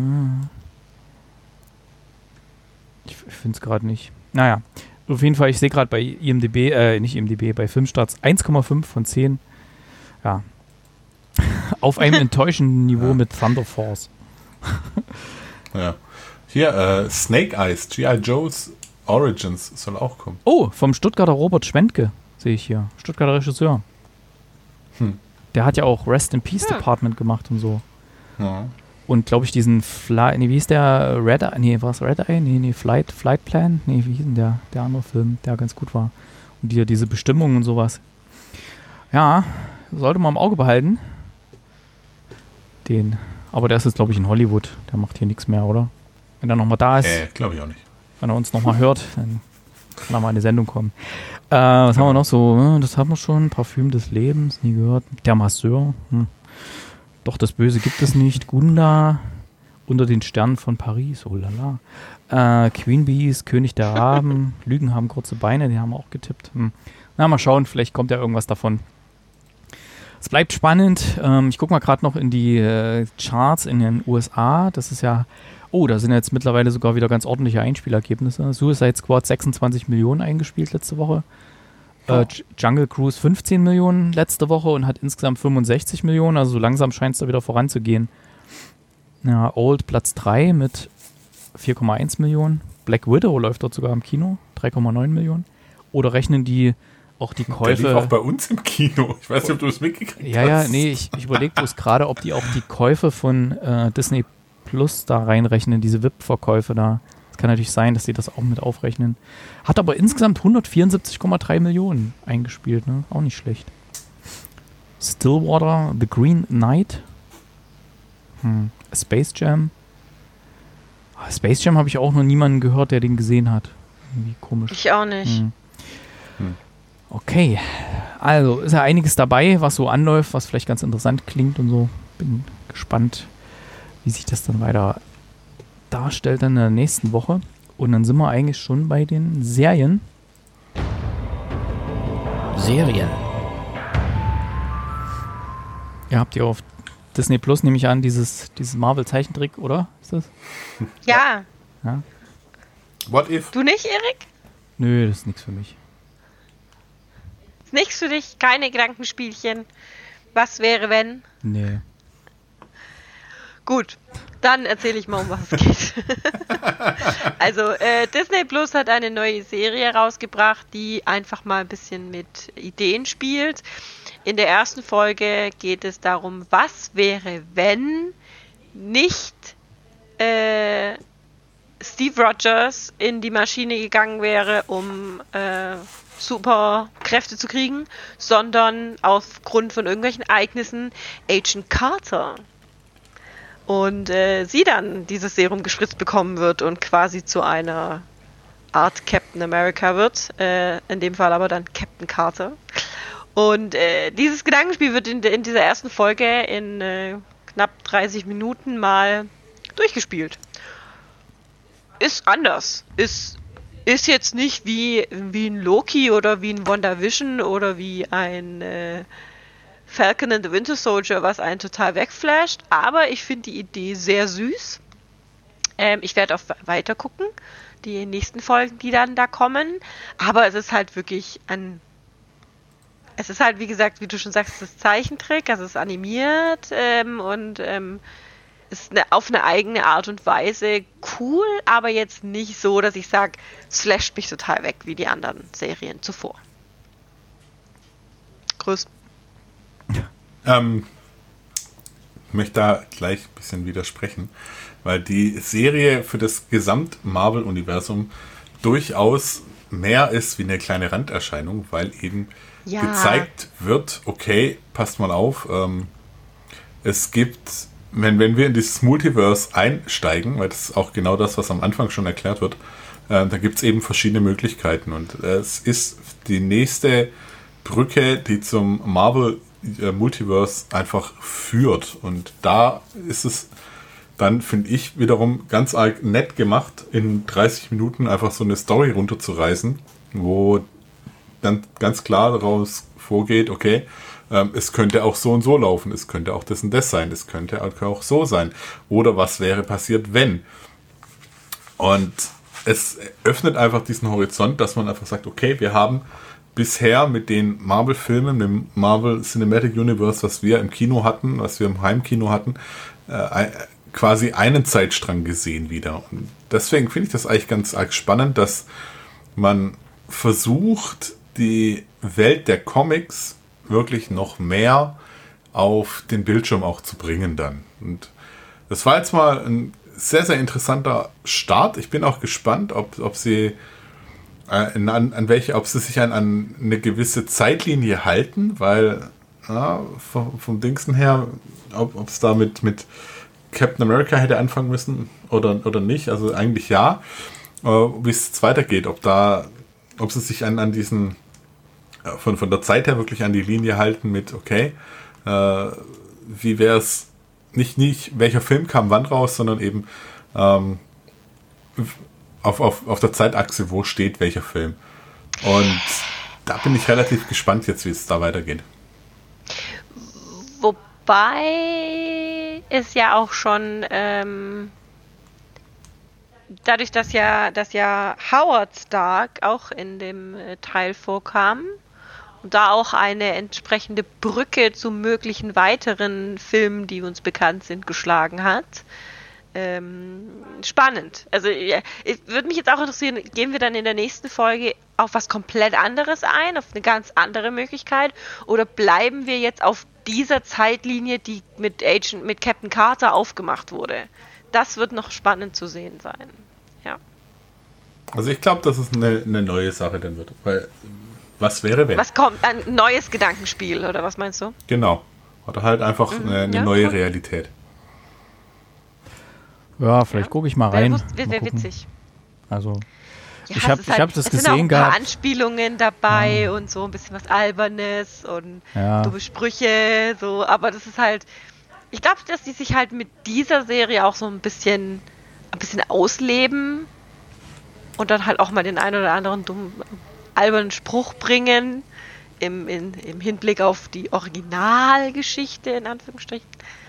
ich ich finde es gerade nicht. Naja, auf jeden Fall, ich sehe gerade bei I M D B, äh, nicht I M D B, bei Filmstarts eins Komma fünf von zehn. Ja. Auf einem enttäuschenden Niveau ja. mit Thunder Force. Ja. Hier, äh, Snake Eyes, G I. Joe's Origins soll auch kommen. Oh, vom Stuttgarter Robert Schwentke, sehe ich hier. Stuttgarter Regisseur. Hm. Der hat ja auch Rest in Peace ja. Department gemacht und so. Ja. Und glaube ich diesen Fly, nee, wie hieß der? Red Eye, nee, war es Red Eye? Nee, nee, Flight, Flight Plan? Nee, wie hieß denn der, der andere Film, der ganz gut war. Und die, diese Bestimmungen und sowas. Ja, sollte man im Auge behalten. Den. Aber der ist jetzt, glaube ich, in Hollywood. Der macht hier nichts mehr, oder? Wenn er nochmal da ist. Äh, glaube ich auch nicht. Wenn er uns nochmal hört, dann kann er mal in die Sendung kommen. Äh, was ja. haben wir noch so? Das haben wir schon. Parfüm des Lebens, nie gehört. Der Masseur. Hm. Doch, das Böse gibt es nicht. Gunda. Unter den Sternen von Paris. Oh lala. Äh, Queen Bees, König der Raben. Lügen haben kurze Beine. Den haben wir auch getippt. Hm. Na, mal schauen. Vielleicht kommt ja irgendwas davon. Es bleibt spannend. Ähm, ich gucke mal gerade noch in die äh, Charts in den U S A. Das ist ja, oh, da sind jetzt mittlerweile sogar wieder ganz ordentliche Einspielergebnisse. Suicide Squad sechsundzwanzig Millionen eingespielt letzte Woche. Oh. Äh, Jungle Cruise fünfzehn Millionen letzte Woche und hat insgesamt fünfundsechzig Millionen. Also so langsam scheint es da wieder voranzugehen. Ja, Old Platz drei mit vier Komma eins Millionen. Black Widow läuft dort sogar im Kino. drei Komma neun Millionen. Oder rechnen die auch die Käufe. Der lief auch bei uns im Kino. Ich weiß nicht, ob du das mitgekriegt ja, hast. Ja, ja, nee, ich, ich überlege bloß gerade, ob die auch die Käufe von äh, Disney Plus da reinrechnen, diese V I P-Verkäufe da. Es kann natürlich sein, dass sie das auch mit aufrechnen. Hat aber insgesamt hundertvierundsiebzig Komma drei Millionen eingespielt, ne? Auch nicht schlecht. Stillwater, The Green Knight, hm. Space Jam. Space Jam habe ich auch noch niemanden gehört, der den gesehen hat. Irgendwie komisch. Ich auch nicht. Hm. Hm. Okay, also ist ja einiges dabei, was so anläuft, was vielleicht ganz interessant klingt und so. Bin gespannt, wie sich das dann weiter darstellt dann in der nächsten Woche. Und dann sind wir eigentlich schon bei den Serien. Serien. Ihr habt ja auf Disney Plus, nehme ich an, dieses, dieses Marvel-Zeichentrick, oder? Ist das? Ja. ja. What if? Du nicht, Erik? Nö, das ist nichts für mich. Ist nichts für dich? Keine Gedankenspielchen? Was wäre, wenn? Nee. Gut, dann erzähle ich mal, um was es geht. Also, äh, Disney Plus hat eine neue Serie rausgebracht, die einfach mal ein bisschen mit Ideen spielt. In der ersten Folge geht es darum, was wäre, wenn nicht äh, Steve Rogers in die Maschine gegangen wäre, um äh, Superkräfte zu kriegen, sondern aufgrund von irgendwelchen Ereignissen Agent Carter. Und äh, sie dann dieses Serum gespritzt bekommen wird und quasi zu einer Art Captain America wird. Äh, in dem Fall aber dann Captain Carter. Und äh, dieses Gedankenspiel wird in, de, in dieser ersten Folge in äh, knapp dreißig Minuten mal durchgespielt. Ist anders. Ist, ist jetzt nicht wie, wie ein Loki oder wie ein WandaVision oder wie ein äh, Falcon and the Winter Soldier, was einen total wegflasht. Aber ich finde die Idee sehr süß. Ähm, ich werde auch weiter gucken, die nächsten Folgen, die dann da kommen. Aber es ist halt wirklich ein Es ist halt, wie gesagt, wie du schon sagst, es ist Zeichentrick, es ist animiert ähm, und ähm, ist eine, auf eine eigene Art und Weise cool, aber jetzt nicht so, dass ich sage, es flasht mich total weg wie die anderen Serien zuvor. Grüß. Ähm, ich möchte da gleich ein bisschen widersprechen, weil die Serie für das Gesamt-Marvel-Universum durchaus mehr ist wie eine kleine Randerscheinung, weil eben ja. gezeigt wird, okay, passt mal auf, ähm, es gibt, wenn, wenn wir in dieses Multiverse einsteigen, weil das ist auch genau das, was am Anfang schon erklärt wird, äh, da gibt es eben verschiedene Möglichkeiten und äh, es ist die nächste Brücke, die zum Marvel äh, Multiverse einfach führt und da ist es dann, finde ich, wiederum ganz arg nett gemacht, in dreißig Minuten einfach so eine Story runterzureißen, wo dann ganz klar daraus vorgeht, okay, ähm, es könnte auch so und so laufen, es könnte auch das und das sein, es könnte auch so sein. Oder was wäre passiert, wenn? Und es öffnet einfach diesen Horizont, dass man einfach sagt, okay, wir haben bisher mit den Marvel-Filmen, dem Marvel Cinematic Universe, was wir im Kino hatten, was wir im Heimkino hatten, äh, quasi einen Zeitstrang gesehen wieder. Und deswegen finde ich das eigentlich ganz arg spannend, dass man versucht, die Welt der Comics wirklich noch mehr auf den Bildschirm auch zu bringen dann. Und das war jetzt mal ein sehr, sehr interessanter Start. Ich bin auch gespannt, ob, ob sie äh, an, an welche, ob sie sich an, an eine gewisse Zeitlinie halten, weil ja, vom, vom Dingsen her, ob es da mit, mit Captain America hätte anfangen müssen oder, oder nicht. Also eigentlich ja. Äh, wie es jetzt weitergeht, ob da, ob sie sich an, an diesen, äh, von, von der Zeit her wirklich an die Linie halten mit, okay, äh, wie wäre es, nicht, nicht welcher Film kam wann raus, sondern eben ähm, auf, auf, auf der Zeitachse, wo steht welcher Film. Und da bin ich relativ gespannt jetzt, wie es da weitergeht. Wobei es ja auch schon ähm, dadurch, dass ja, dass ja Howard Stark auch in dem äh, Teil vorkam und da auch eine entsprechende Brücke zu möglichen weiteren Filmen, die uns bekannt sind, geschlagen hat. Ähm, spannend. Also ja, es würde mich jetzt auch interessieren, gehen wir dann in der nächsten Folge auf was komplett anderes ein, auf eine ganz andere Möglichkeit, oder bleiben wir jetzt auf dieser Zeitlinie, die mit Agent, mit Captain Carter aufgemacht wurde? Das wird noch spannend zu sehen sein. Ja. Also ich glaube, dass es eine, eine neue Sache dann wird, weil was wäre wenn? Was kommt? Ein neues Gedankenspiel, oder was meinst du? Genau. Oder halt einfach mhm, eine, eine ja, neue cool. Realität. Ja, vielleicht ja. gucke ich mal rein. Wäre wär witzig. Also, ja, ich habe halt, hab das es gesehen sind auch ein gehabt. paar Anspielungen dabei ja. und so ein bisschen was Albernes und ja. dumme Sprüche, so, aber das ist halt, ich glaube, dass die sich halt mit dieser Serie auch so ein bisschen, ein bisschen ausleben und dann halt auch mal den einen oder anderen dummen, albernen Spruch bringen im, in, im Hinblick auf die Originalgeschichte, in Anführungsstrichen.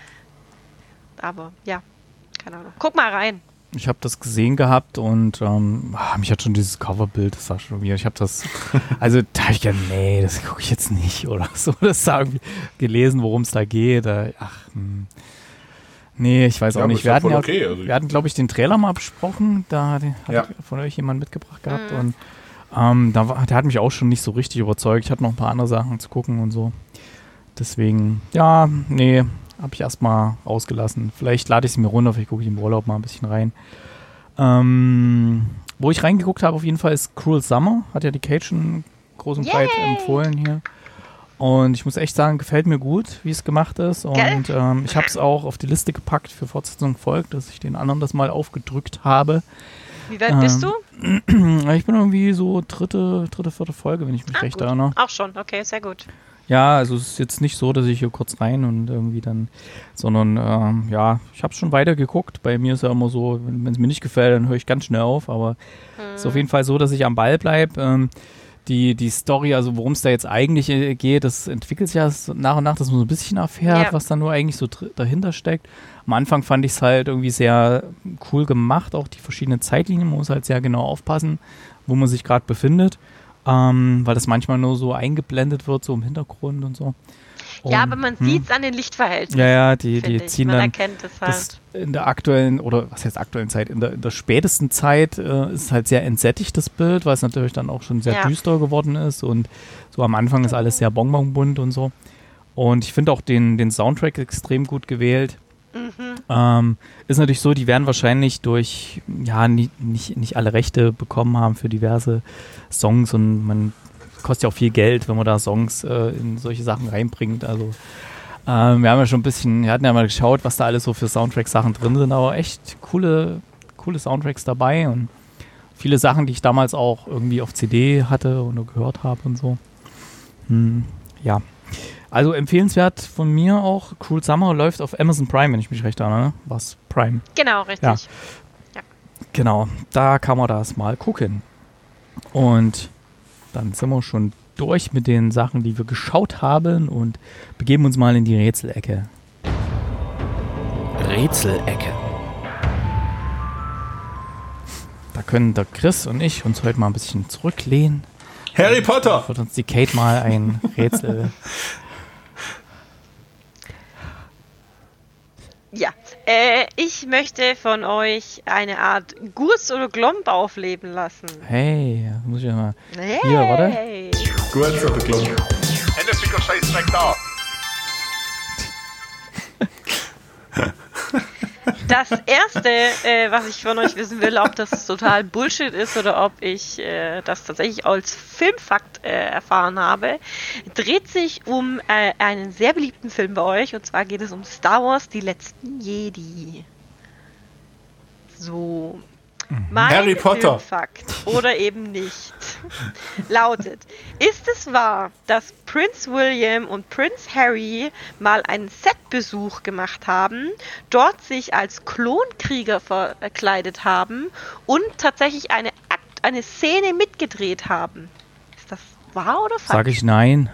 Aber, ja. Keine Ahnung. Guck mal rein. Ich habe das gesehen gehabt und ähm, ach, mich hat schon dieses Coverbild, das war schon wieder, ich habe das, also da habe ich gedacht, nee, das gucke ich jetzt nicht oder so, das sagen gelesen, worum es da geht. Ach, hm. nee, ich weiß ja, auch nicht. Wir hatten, ja, okay. also wir hatten, glaube ich, den Trailer mal besprochen, da hat ja. von euch jemand mitgebracht gehabt mhm. und ähm, da war, der hat mich auch schon nicht so richtig überzeugt. Ich hatte noch ein paar andere Sachen zu gucken und so. Deswegen, ja, nee, habe ich erstmal ausgelassen. Vielleicht lade ich sie mir runter, vielleicht gucke ich im Urlaub mal ein bisschen rein. Ähm, wo ich reingeguckt habe auf jeden Fall ist Cruel Summer. Hat ja die Kate schon groß und breit empfohlen hier. Und ich muss echt sagen, gefällt mir gut, wie es gemacht ist. Und ähm, ich habe es auch auf die Liste gepackt für Fortsetzung folgt, dass ich den anderen das mal aufgedrückt habe. Wie weit ähm, bist du? Ich bin irgendwie so dritte, dritte, vierte Folge, wenn ich mich ah, recht gut. erinnere. Auch schon, okay, sehr gut. Ja, also es ist jetzt nicht so, dass ich hier kurz rein und irgendwie dann, sondern ähm, ja, ich habe schon weiter geguckt. Bei mir ist ja immer so, wenn es mir nicht gefällt, dann höre ich ganz schnell auf, aber es hm. ist auf jeden Fall so, dass ich am Ball bleibe. Ähm, die, die Story, also worum es da jetzt eigentlich äh, geht, das entwickelt sich ja nach und nach, dass man so ein bisschen erfährt, ja. was da nur eigentlich so dr- dahinter steckt. Am Anfang fand ich es halt irgendwie sehr cool gemacht, auch die verschiedenen Zeitlinien, man muss halt sehr genau aufpassen, wo man sich gerade befindet. Ähm, weil das manchmal nur so eingeblendet wird, so im Hintergrund und so. Und, ja, aber man hm. sieht es an den Lichtverhältnissen. Ja, ja, die, die ziehen man dann erkennt es halt. Das in der aktuellen, oder was heißt aktuellen Zeit, in der, in der spätesten Zeit äh, ist halt sehr entsättigt, das Bild, weil es natürlich dann auch schon sehr ja. düster geworden ist und so am Anfang ist alles sehr bonbonbunt und so. Und ich finde auch den, den Soundtrack extrem gut gewählt. Mhm. Ähm, ist natürlich so, die werden wahrscheinlich durch, ja, nicht, nicht, nicht alle Rechte bekommen haben für diverse Songs und man kostet ja auch viel Geld, wenn man da Songs äh, in solche Sachen reinbringt. Also ähm, wir haben ja schon ein bisschen, wir hatten ja mal geschaut, was da alles so für Soundtrack-Sachen drin sind, aber echt coole, coole Soundtracks dabei und viele Sachen, die ich damals auch irgendwie auf C D hatte und gehört habe und so. Hm, ja. Also empfehlenswert von mir auch, Cruel Summer läuft auf Amazon Prime, wenn ich mich recht erinnere. Ne? Was? Prime. Genau, richtig. Ja. Ja. Genau, da kann man das mal gucken. Und dann sind wir schon durch mit den Sachen, die wir geschaut haben und begeben uns mal in die Rätselecke. Rätselecke. Da können der Chris und ich uns heute mal ein bisschen zurücklehnen. Harry Potter! Wird uns die Kate mal ein Rätsel... Ja, äh, ich möchte von euch eine Art Gurs oder Glomb aufleben lassen. Hey, muss ich ja mal... Hey. Hier, warte. Gurs oder Glomb. Ende Finger scheiß direkt da. Das Erste, äh, was ich von euch wissen will, ob das total Bullshit ist oder ob ich äh, das tatsächlich als Filmfakt äh, erfahren habe, dreht sich um äh, einen sehr beliebten Film bei euch. Und zwar geht es um Star Wars, die letzten Jedi. So. Mein Harry Potter. Filmfakt oder eben nicht lautet: Ist es wahr, dass Prinz William und Prinz Harry mal einen Setbesuch gemacht haben, dort sich als Klonkrieger verkleidet haben und tatsächlich eine, Akt, eine Szene mitgedreht haben? Ist das wahr oder falsch? Sag ich nein.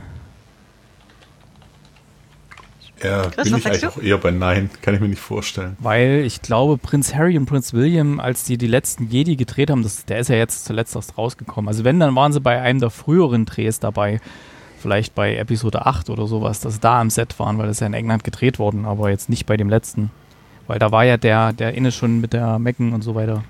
Ja, Chris, bin was ich sagst eigentlich du? auch eher bei Nein. Kann ich mir nicht vorstellen. Weil ich glaube, Prinz Harry und Prinz William, als die die letzten Jedi gedreht haben, das, der ist ja jetzt zuletzt erst rausgekommen. Also wenn, dann waren sie bei einem der früheren Drehs dabei. Vielleicht bei Episode acht oder sowas, dass sie da am Set waren, weil das ja in England gedreht worden, aber jetzt nicht bei dem letzten. Weil da war ja der, der inne schon mit der Mecken und so weiter.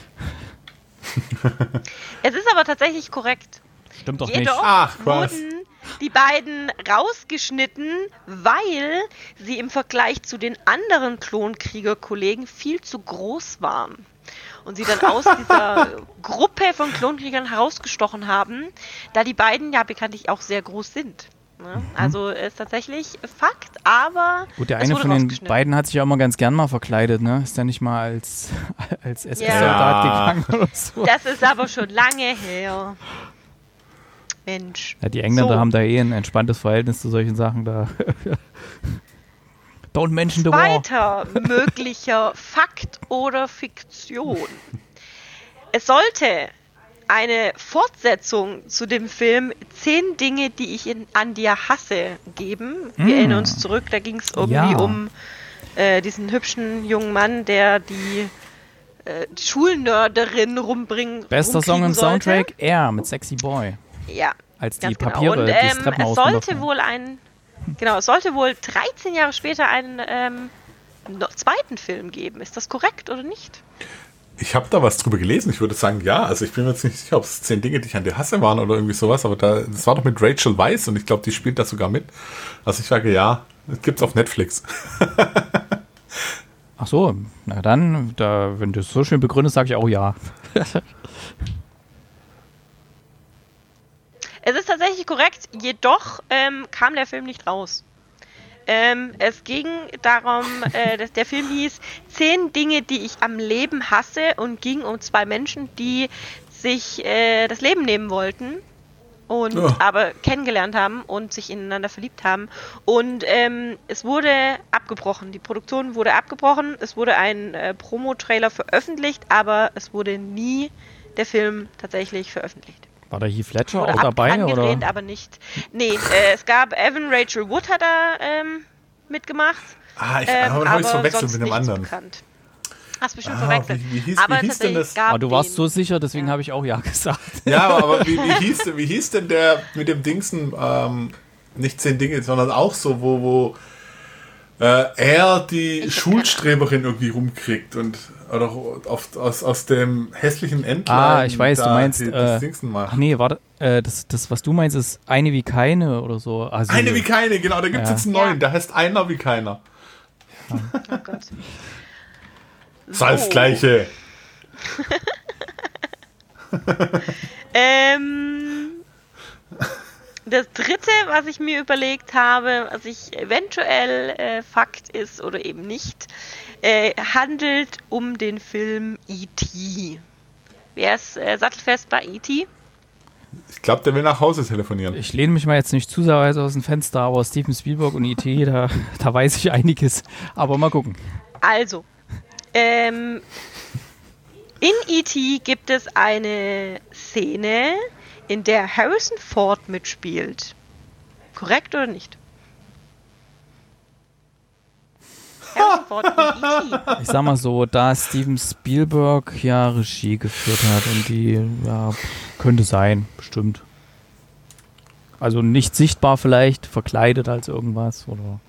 Es ist aber tatsächlich korrekt. Stimmt doch Jedoch nicht. Ach, was. wurden die beiden rausgeschnitten, weil sie im Vergleich zu den anderen Klonkrieger-Kollegen viel zu groß waren. Und sie dann aus dieser Gruppe von Klonkriegern herausgestochen haben, da die beiden ja bekanntlich auch sehr groß sind. Ne? Mhm. Also ist tatsächlich Fakt, aber Gut, der es eine wurde von den rausgeschnitten. beiden hat sich ja auch mal ganz gern mal verkleidet, ne? Ist ja nicht mal als, als S S-Soldat Ja. gegangen oder so. Das ist aber schon lange her. Mensch. Ja, die Engländer So. haben da eh ein entspanntes Verhältnis zu solchen Sachen. Da Don't mention the war. Weiter möglicher Fakt oder Fiktion. Es sollte eine Fortsetzung zu dem Film Zehn Dinge, die ich in, an dir hasse, geben. Wir Mm. erinnern uns zurück, da ging es irgendwie Ja. um äh, diesen hübschen jungen Mann, der die äh, Schulnörderin rumbringen Bester Song im rumkriegen sollte. Soundtrack, Air mit Sexy Boy. Ja. Als die Ganz Papiere genau. Und das ähm, Treppenhaus es sollte runterfallen. wohl ein, genau, es sollte wohl dreizehn Jahre später einen ähm, no- zweiten Film geben. Ist das korrekt oder nicht? Ich habe da was drüber gelesen. Ich würde sagen, ja. Also ich bin mir jetzt nicht sicher, ob es zehn Dinge, die ich an dir hasse waren oder irgendwie sowas. Aber da, das war doch mit Rachel Weisz und ich glaube, die spielt da sogar mit. Also ich sage ja, das gibt's auf Netflix. Ach so, na dann, da, wenn du es so schön begründest, sage ich auch ja. Es ist tatsächlich korrekt, jedoch ähm, kam der Film nicht raus. Ähm, es ging darum, äh, dass der Film hieß Zehn Dinge, die ich am Leben hasse und ging um zwei Menschen, die sich äh, das Leben nehmen wollten und Oh. aber kennengelernt haben und sich ineinander verliebt haben. Und ähm, es wurde abgebrochen. Die Produktion wurde abgebrochen. Es wurde ein äh, Promo-Trailer veröffentlicht, aber es wurde nie der Film tatsächlich veröffentlicht. War da Heath Ledger Oder auch ab- dabei? angelehnt, Oder? aber nicht. Nee, äh, es gab Evan Rachel Wood hat da ähm, mitgemacht. Ah, ich ähm, habe ich aber verwechselt sonst mit dem nichts anderen. bekannt. Hast bestimmt Ah, verwechselt. wie- wie hieß- aber wie hieß denn tatsächlich das? gab Aber du warst den. so sicher, deswegen habe ich auch ja gesagt. Ja, aber wie, wie, hieß, wie hieß denn der mit dem Dingsen, ähm, nicht zehn Dinge, sondern auch so, wo, wo äh, er die Ich hab Schulstreberin irgendwie rumkriegt und oder auf, aus, aus dem hässlichen Entlein. Ah, ich weiß, du da meinst, die, das äh, Dingsen macht. Ach nee, warte, äh, das, das, was du meinst, ist eine wie keine oder so. Also, Eine wie keine, genau, da gibt es Ja. jetzt einen neuen, Ja. der heißt einer wie keiner. Oh Gott. Das ist alles das Gleiche. Ähm, das dritte, was ich mir überlegt habe, was ich eventuell äh, Fakt ist oder eben nicht, äh, handelt um den Film E T Wer ist äh, sattelfest bei E T? Ich glaube, der will nach Hause telefonieren. Ich lehne mich mal jetzt nicht zu sehr weit aus dem Fenster, aber Steven Spielberg und E T, da, da weiß ich einiges. Aber mal gucken. Also, ähm, in E T gibt es eine Szene, in der Harrison Ford mitspielt. Korrekt oder nicht? Harrison Ford in E T. Ich sag mal so, da Steven Spielberg ja Regie geführt hat und die, ja, könnte sein, bestimmt. Also nicht sichtbar vielleicht, verkleidet als irgendwas oder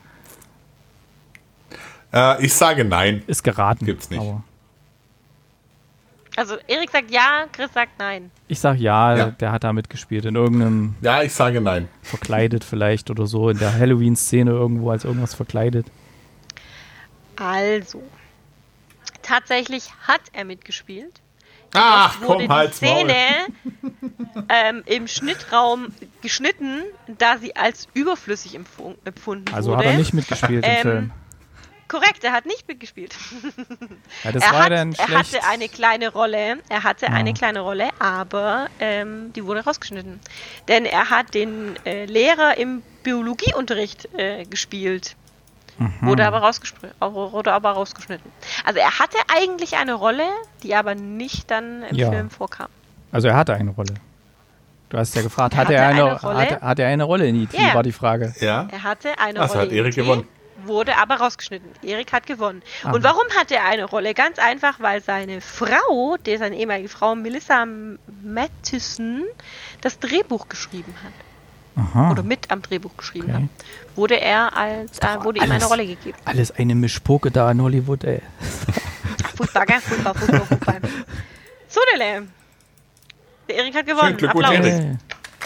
Äh, ich sage nein. ist geraten. Gibt's nicht. Aber Also Erik sagt ja, Chris sagt nein. ich sag ja, Ja. der hat da mitgespielt, in irgendeinem Ja, ich sage nein. verkleidet vielleicht oder so, in der Halloween-Szene irgendwo als irgendwas verkleidet. Also, tatsächlich hat er mitgespielt. Ach, wurde komm, halt's die Szene ähm, im Schnittraum geschnitten, da sie als überflüssig empf- empfunden Also wurde. hat er nicht mitgespielt im Ähm, Film. Korrekt, er hat nicht mitgespielt. Ja, das er, war hat, dann er schlecht. hatte eine kleine Rolle, er hatte Ja. eine kleine Rolle, aber ähm, die wurde rausgeschnitten. Denn er hat den äh, Lehrer im Biologieunterricht äh, gespielt. Mhm. Wurde aber, rausgespr- wurde aber rausgeschnitten. Also er hatte eigentlich eine Rolle, die aber nicht dann im Ja. Film vorkam. Also er hatte eine Rolle. Du hast ja gefragt, Er hatte er hatte eine, eine Rolle? hatte, hatte er eine Rolle in E T, Ja. war die Frage. Ja. Er hatte eine Also Rolle. hat Erik in E T, gewonnen. Wurde aber rausgeschnitten. Erik hat gewonnen. Ah. Und warum hatte er eine Rolle? Ganz einfach, weil seine Frau, der seine ehemalige Frau Melissa Mathison, das Drehbuch geschrieben hat. Aha. Oder mit am Drehbuch geschrieben Okay. hat. Wurde er als äh, wurde ihm eine alles- Rolle gegeben. Alles eine Mischpoke da in Hollywood, ey. Fußball, gell? Fußball, Fußball, Fußball. So, Dele. Der Erik hat gewonnen. Glückwunsch, Applaus. Erik. Hey.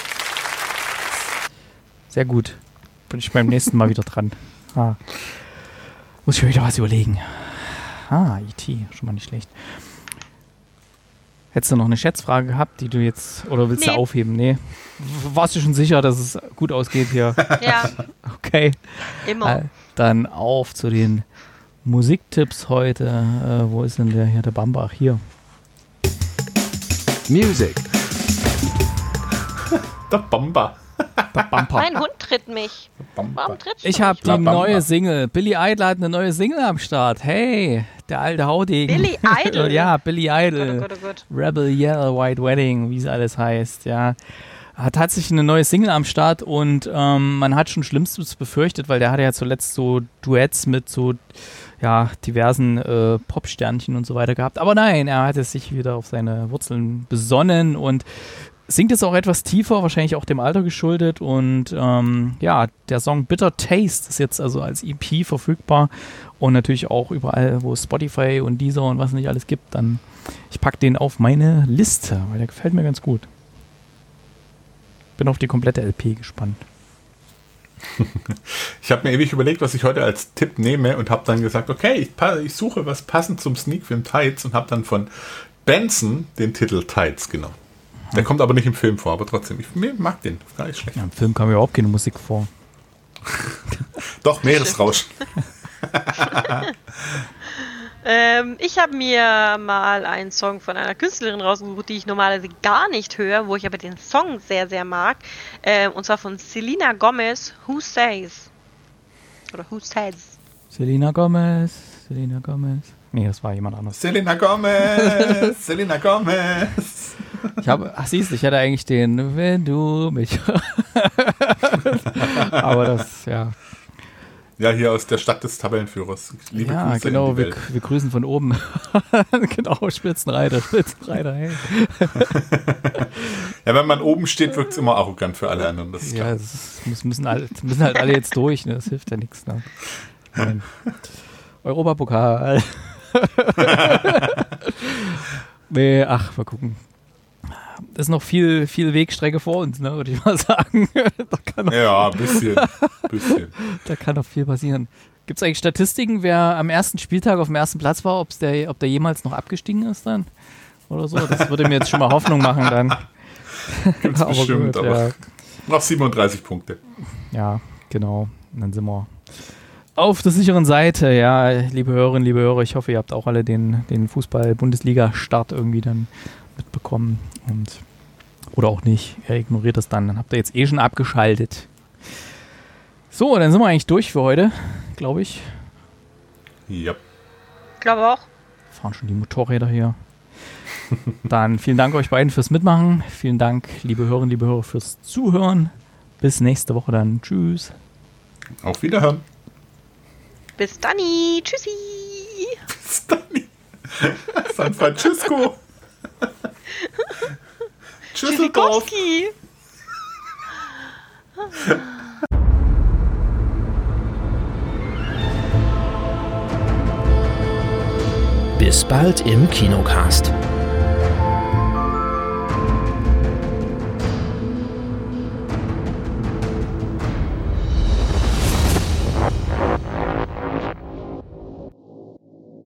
Sehr gut. Bin ich beim nächsten Mal wieder dran. Ah. Muss ich mir wieder was überlegen. Ah, E T, schon mal nicht schlecht. Hättest du noch eine Schätzfrage gehabt, die du jetzt, oder willst Nee. du aufheben? Nee. W- Warst du schon sicher, dass es gut ausgeht hier? Ja, Okay. immer. Äh, dann auf zu den Musiktipps heute. Äh, wo ist denn der hier, der Bambach? Hier. Music. Der Bamba. Der Bamper. Mein Hund tritt mich. Bamba. Warum trittst Ich du habe mich? die La Bamba. neue Single. Billy Idol hat eine neue Single am Start. Hey, der alte Haudegen. Billy Idol? Ja, Billy Oh Idol. Gott, oh Gott. Rebel Yell White Wedding, wie es alles heißt, ja. Hat tatsächlich eine neue Single am Start und ähm, man hat schon Schlimmstes befürchtet, weil der hatte ja zuletzt so Duets mit so ja, diversen äh, Popsternchen und so weiter gehabt. Aber nein, er hat es sich wieder auf seine Wurzeln besonnen und singt jetzt auch etwas tiefer, wahrscheinlich auch dem Alter geschuldet. Und ähm, ja, der Song Bitter Taste ist jetzt also als E P verfügbar und natürlich auch überall, wo es Spotify und Deezer und was nicht alles gibt. Dann ich packe den auf meine Liste, weil der gefällt mir ganz gut. Bin auf die komplette L P gespannt. Ich habe mir ewig überlegt, was ich heute als Tipp nehme und habe dann gesagt, okay, ich, pa- ich suche was passend zum Sneakfilm Tides und habe dann von Benson den Titel Tides genommen. Der kommt aber nicht im Film vor, aber trotzdem, ich mir mag den, gar nicht schlecht. Ja, im Film kam ja überhaupt keine Musik vor. Doch, Meeresrauschen. Ähm, ich habe mir mal einen Song von einer Künstlerin rausgesucht, die ich normalerweise gar nicht höre, wo ich aber den Song sehr, sehr mag. Ähm, und zwar von Selena Gomez, Who Says? Oder Who Says? Selena Gomez, Selena Gomez. Nee, das war jemand anderes. Selena Gomez, Selena Gomez. Ich habe, ach siehst du, ich hätte eigentlich den, wenn du mich. Aber das, ja. Ja, hier aus der Stadt des Tabellenführers. Liebe Ja, Grüße genau, in die wir, Welt. wir grüßen von oben. Genau, Spitzenreiter, Spitzenreiter, hey. Ja, wenn man oben steht, wirkt es immer arrogant für alle anderen. Das ist Ja, klar. es müssen, müssen, alle, müssen halt alle jetzt durch, ne? Das hilft ja nichts. Ne? Ich mein, Europapokal. Nee, ach, mal gucken. Ist noch viel, viel Wegstrecke vor uns, ne, würde ich mal sagen. Da kann noch, Ja, ein bisschen. bisschen. da kann noch viel passieren. Gibt es eigentlich Statistiken, wer am ersten Spieltag auf dem ersten Platz war, ob's der, ob der jemals noch abgestiegen ist dann? Oder so? Das würde mir jetzt schon mal Hoffnung machen dann. Gibt's Aber bestimmt, gut, aber ja. noch siebenunddreißig Punkte. Ja, genau. Und dann sind wir auf der sicheren Seite. Ja, liebe Hörerinnen, liebe Hörer, ich hoffe, ihr habt auch alle den, den Fußball-Bundesliga-Start irgendwie dann mitbekommen. Und, oder auch nicht. Ihr ignoriert das dann. Dann habt ihr jetzt eh schon abgeschaltet. So, dann sind wir eigentlich durch für heute, glaube ich. Ja. Glaube auch. Fahren schon die Motorräder hier. Dann vielen Dank euch beiden fürs Mitmachen. Vielen Dank, liebe Hörerinnen, liebe Hörer, fürs Zuhören. Bis nächste Woche dann. Tschüss. Auf Wiederhören. Bis dann. Tschüssi. Bis dann. San Francisco. Tschüsseldorf. Tschüssikowski. Bis bald im Kinocast.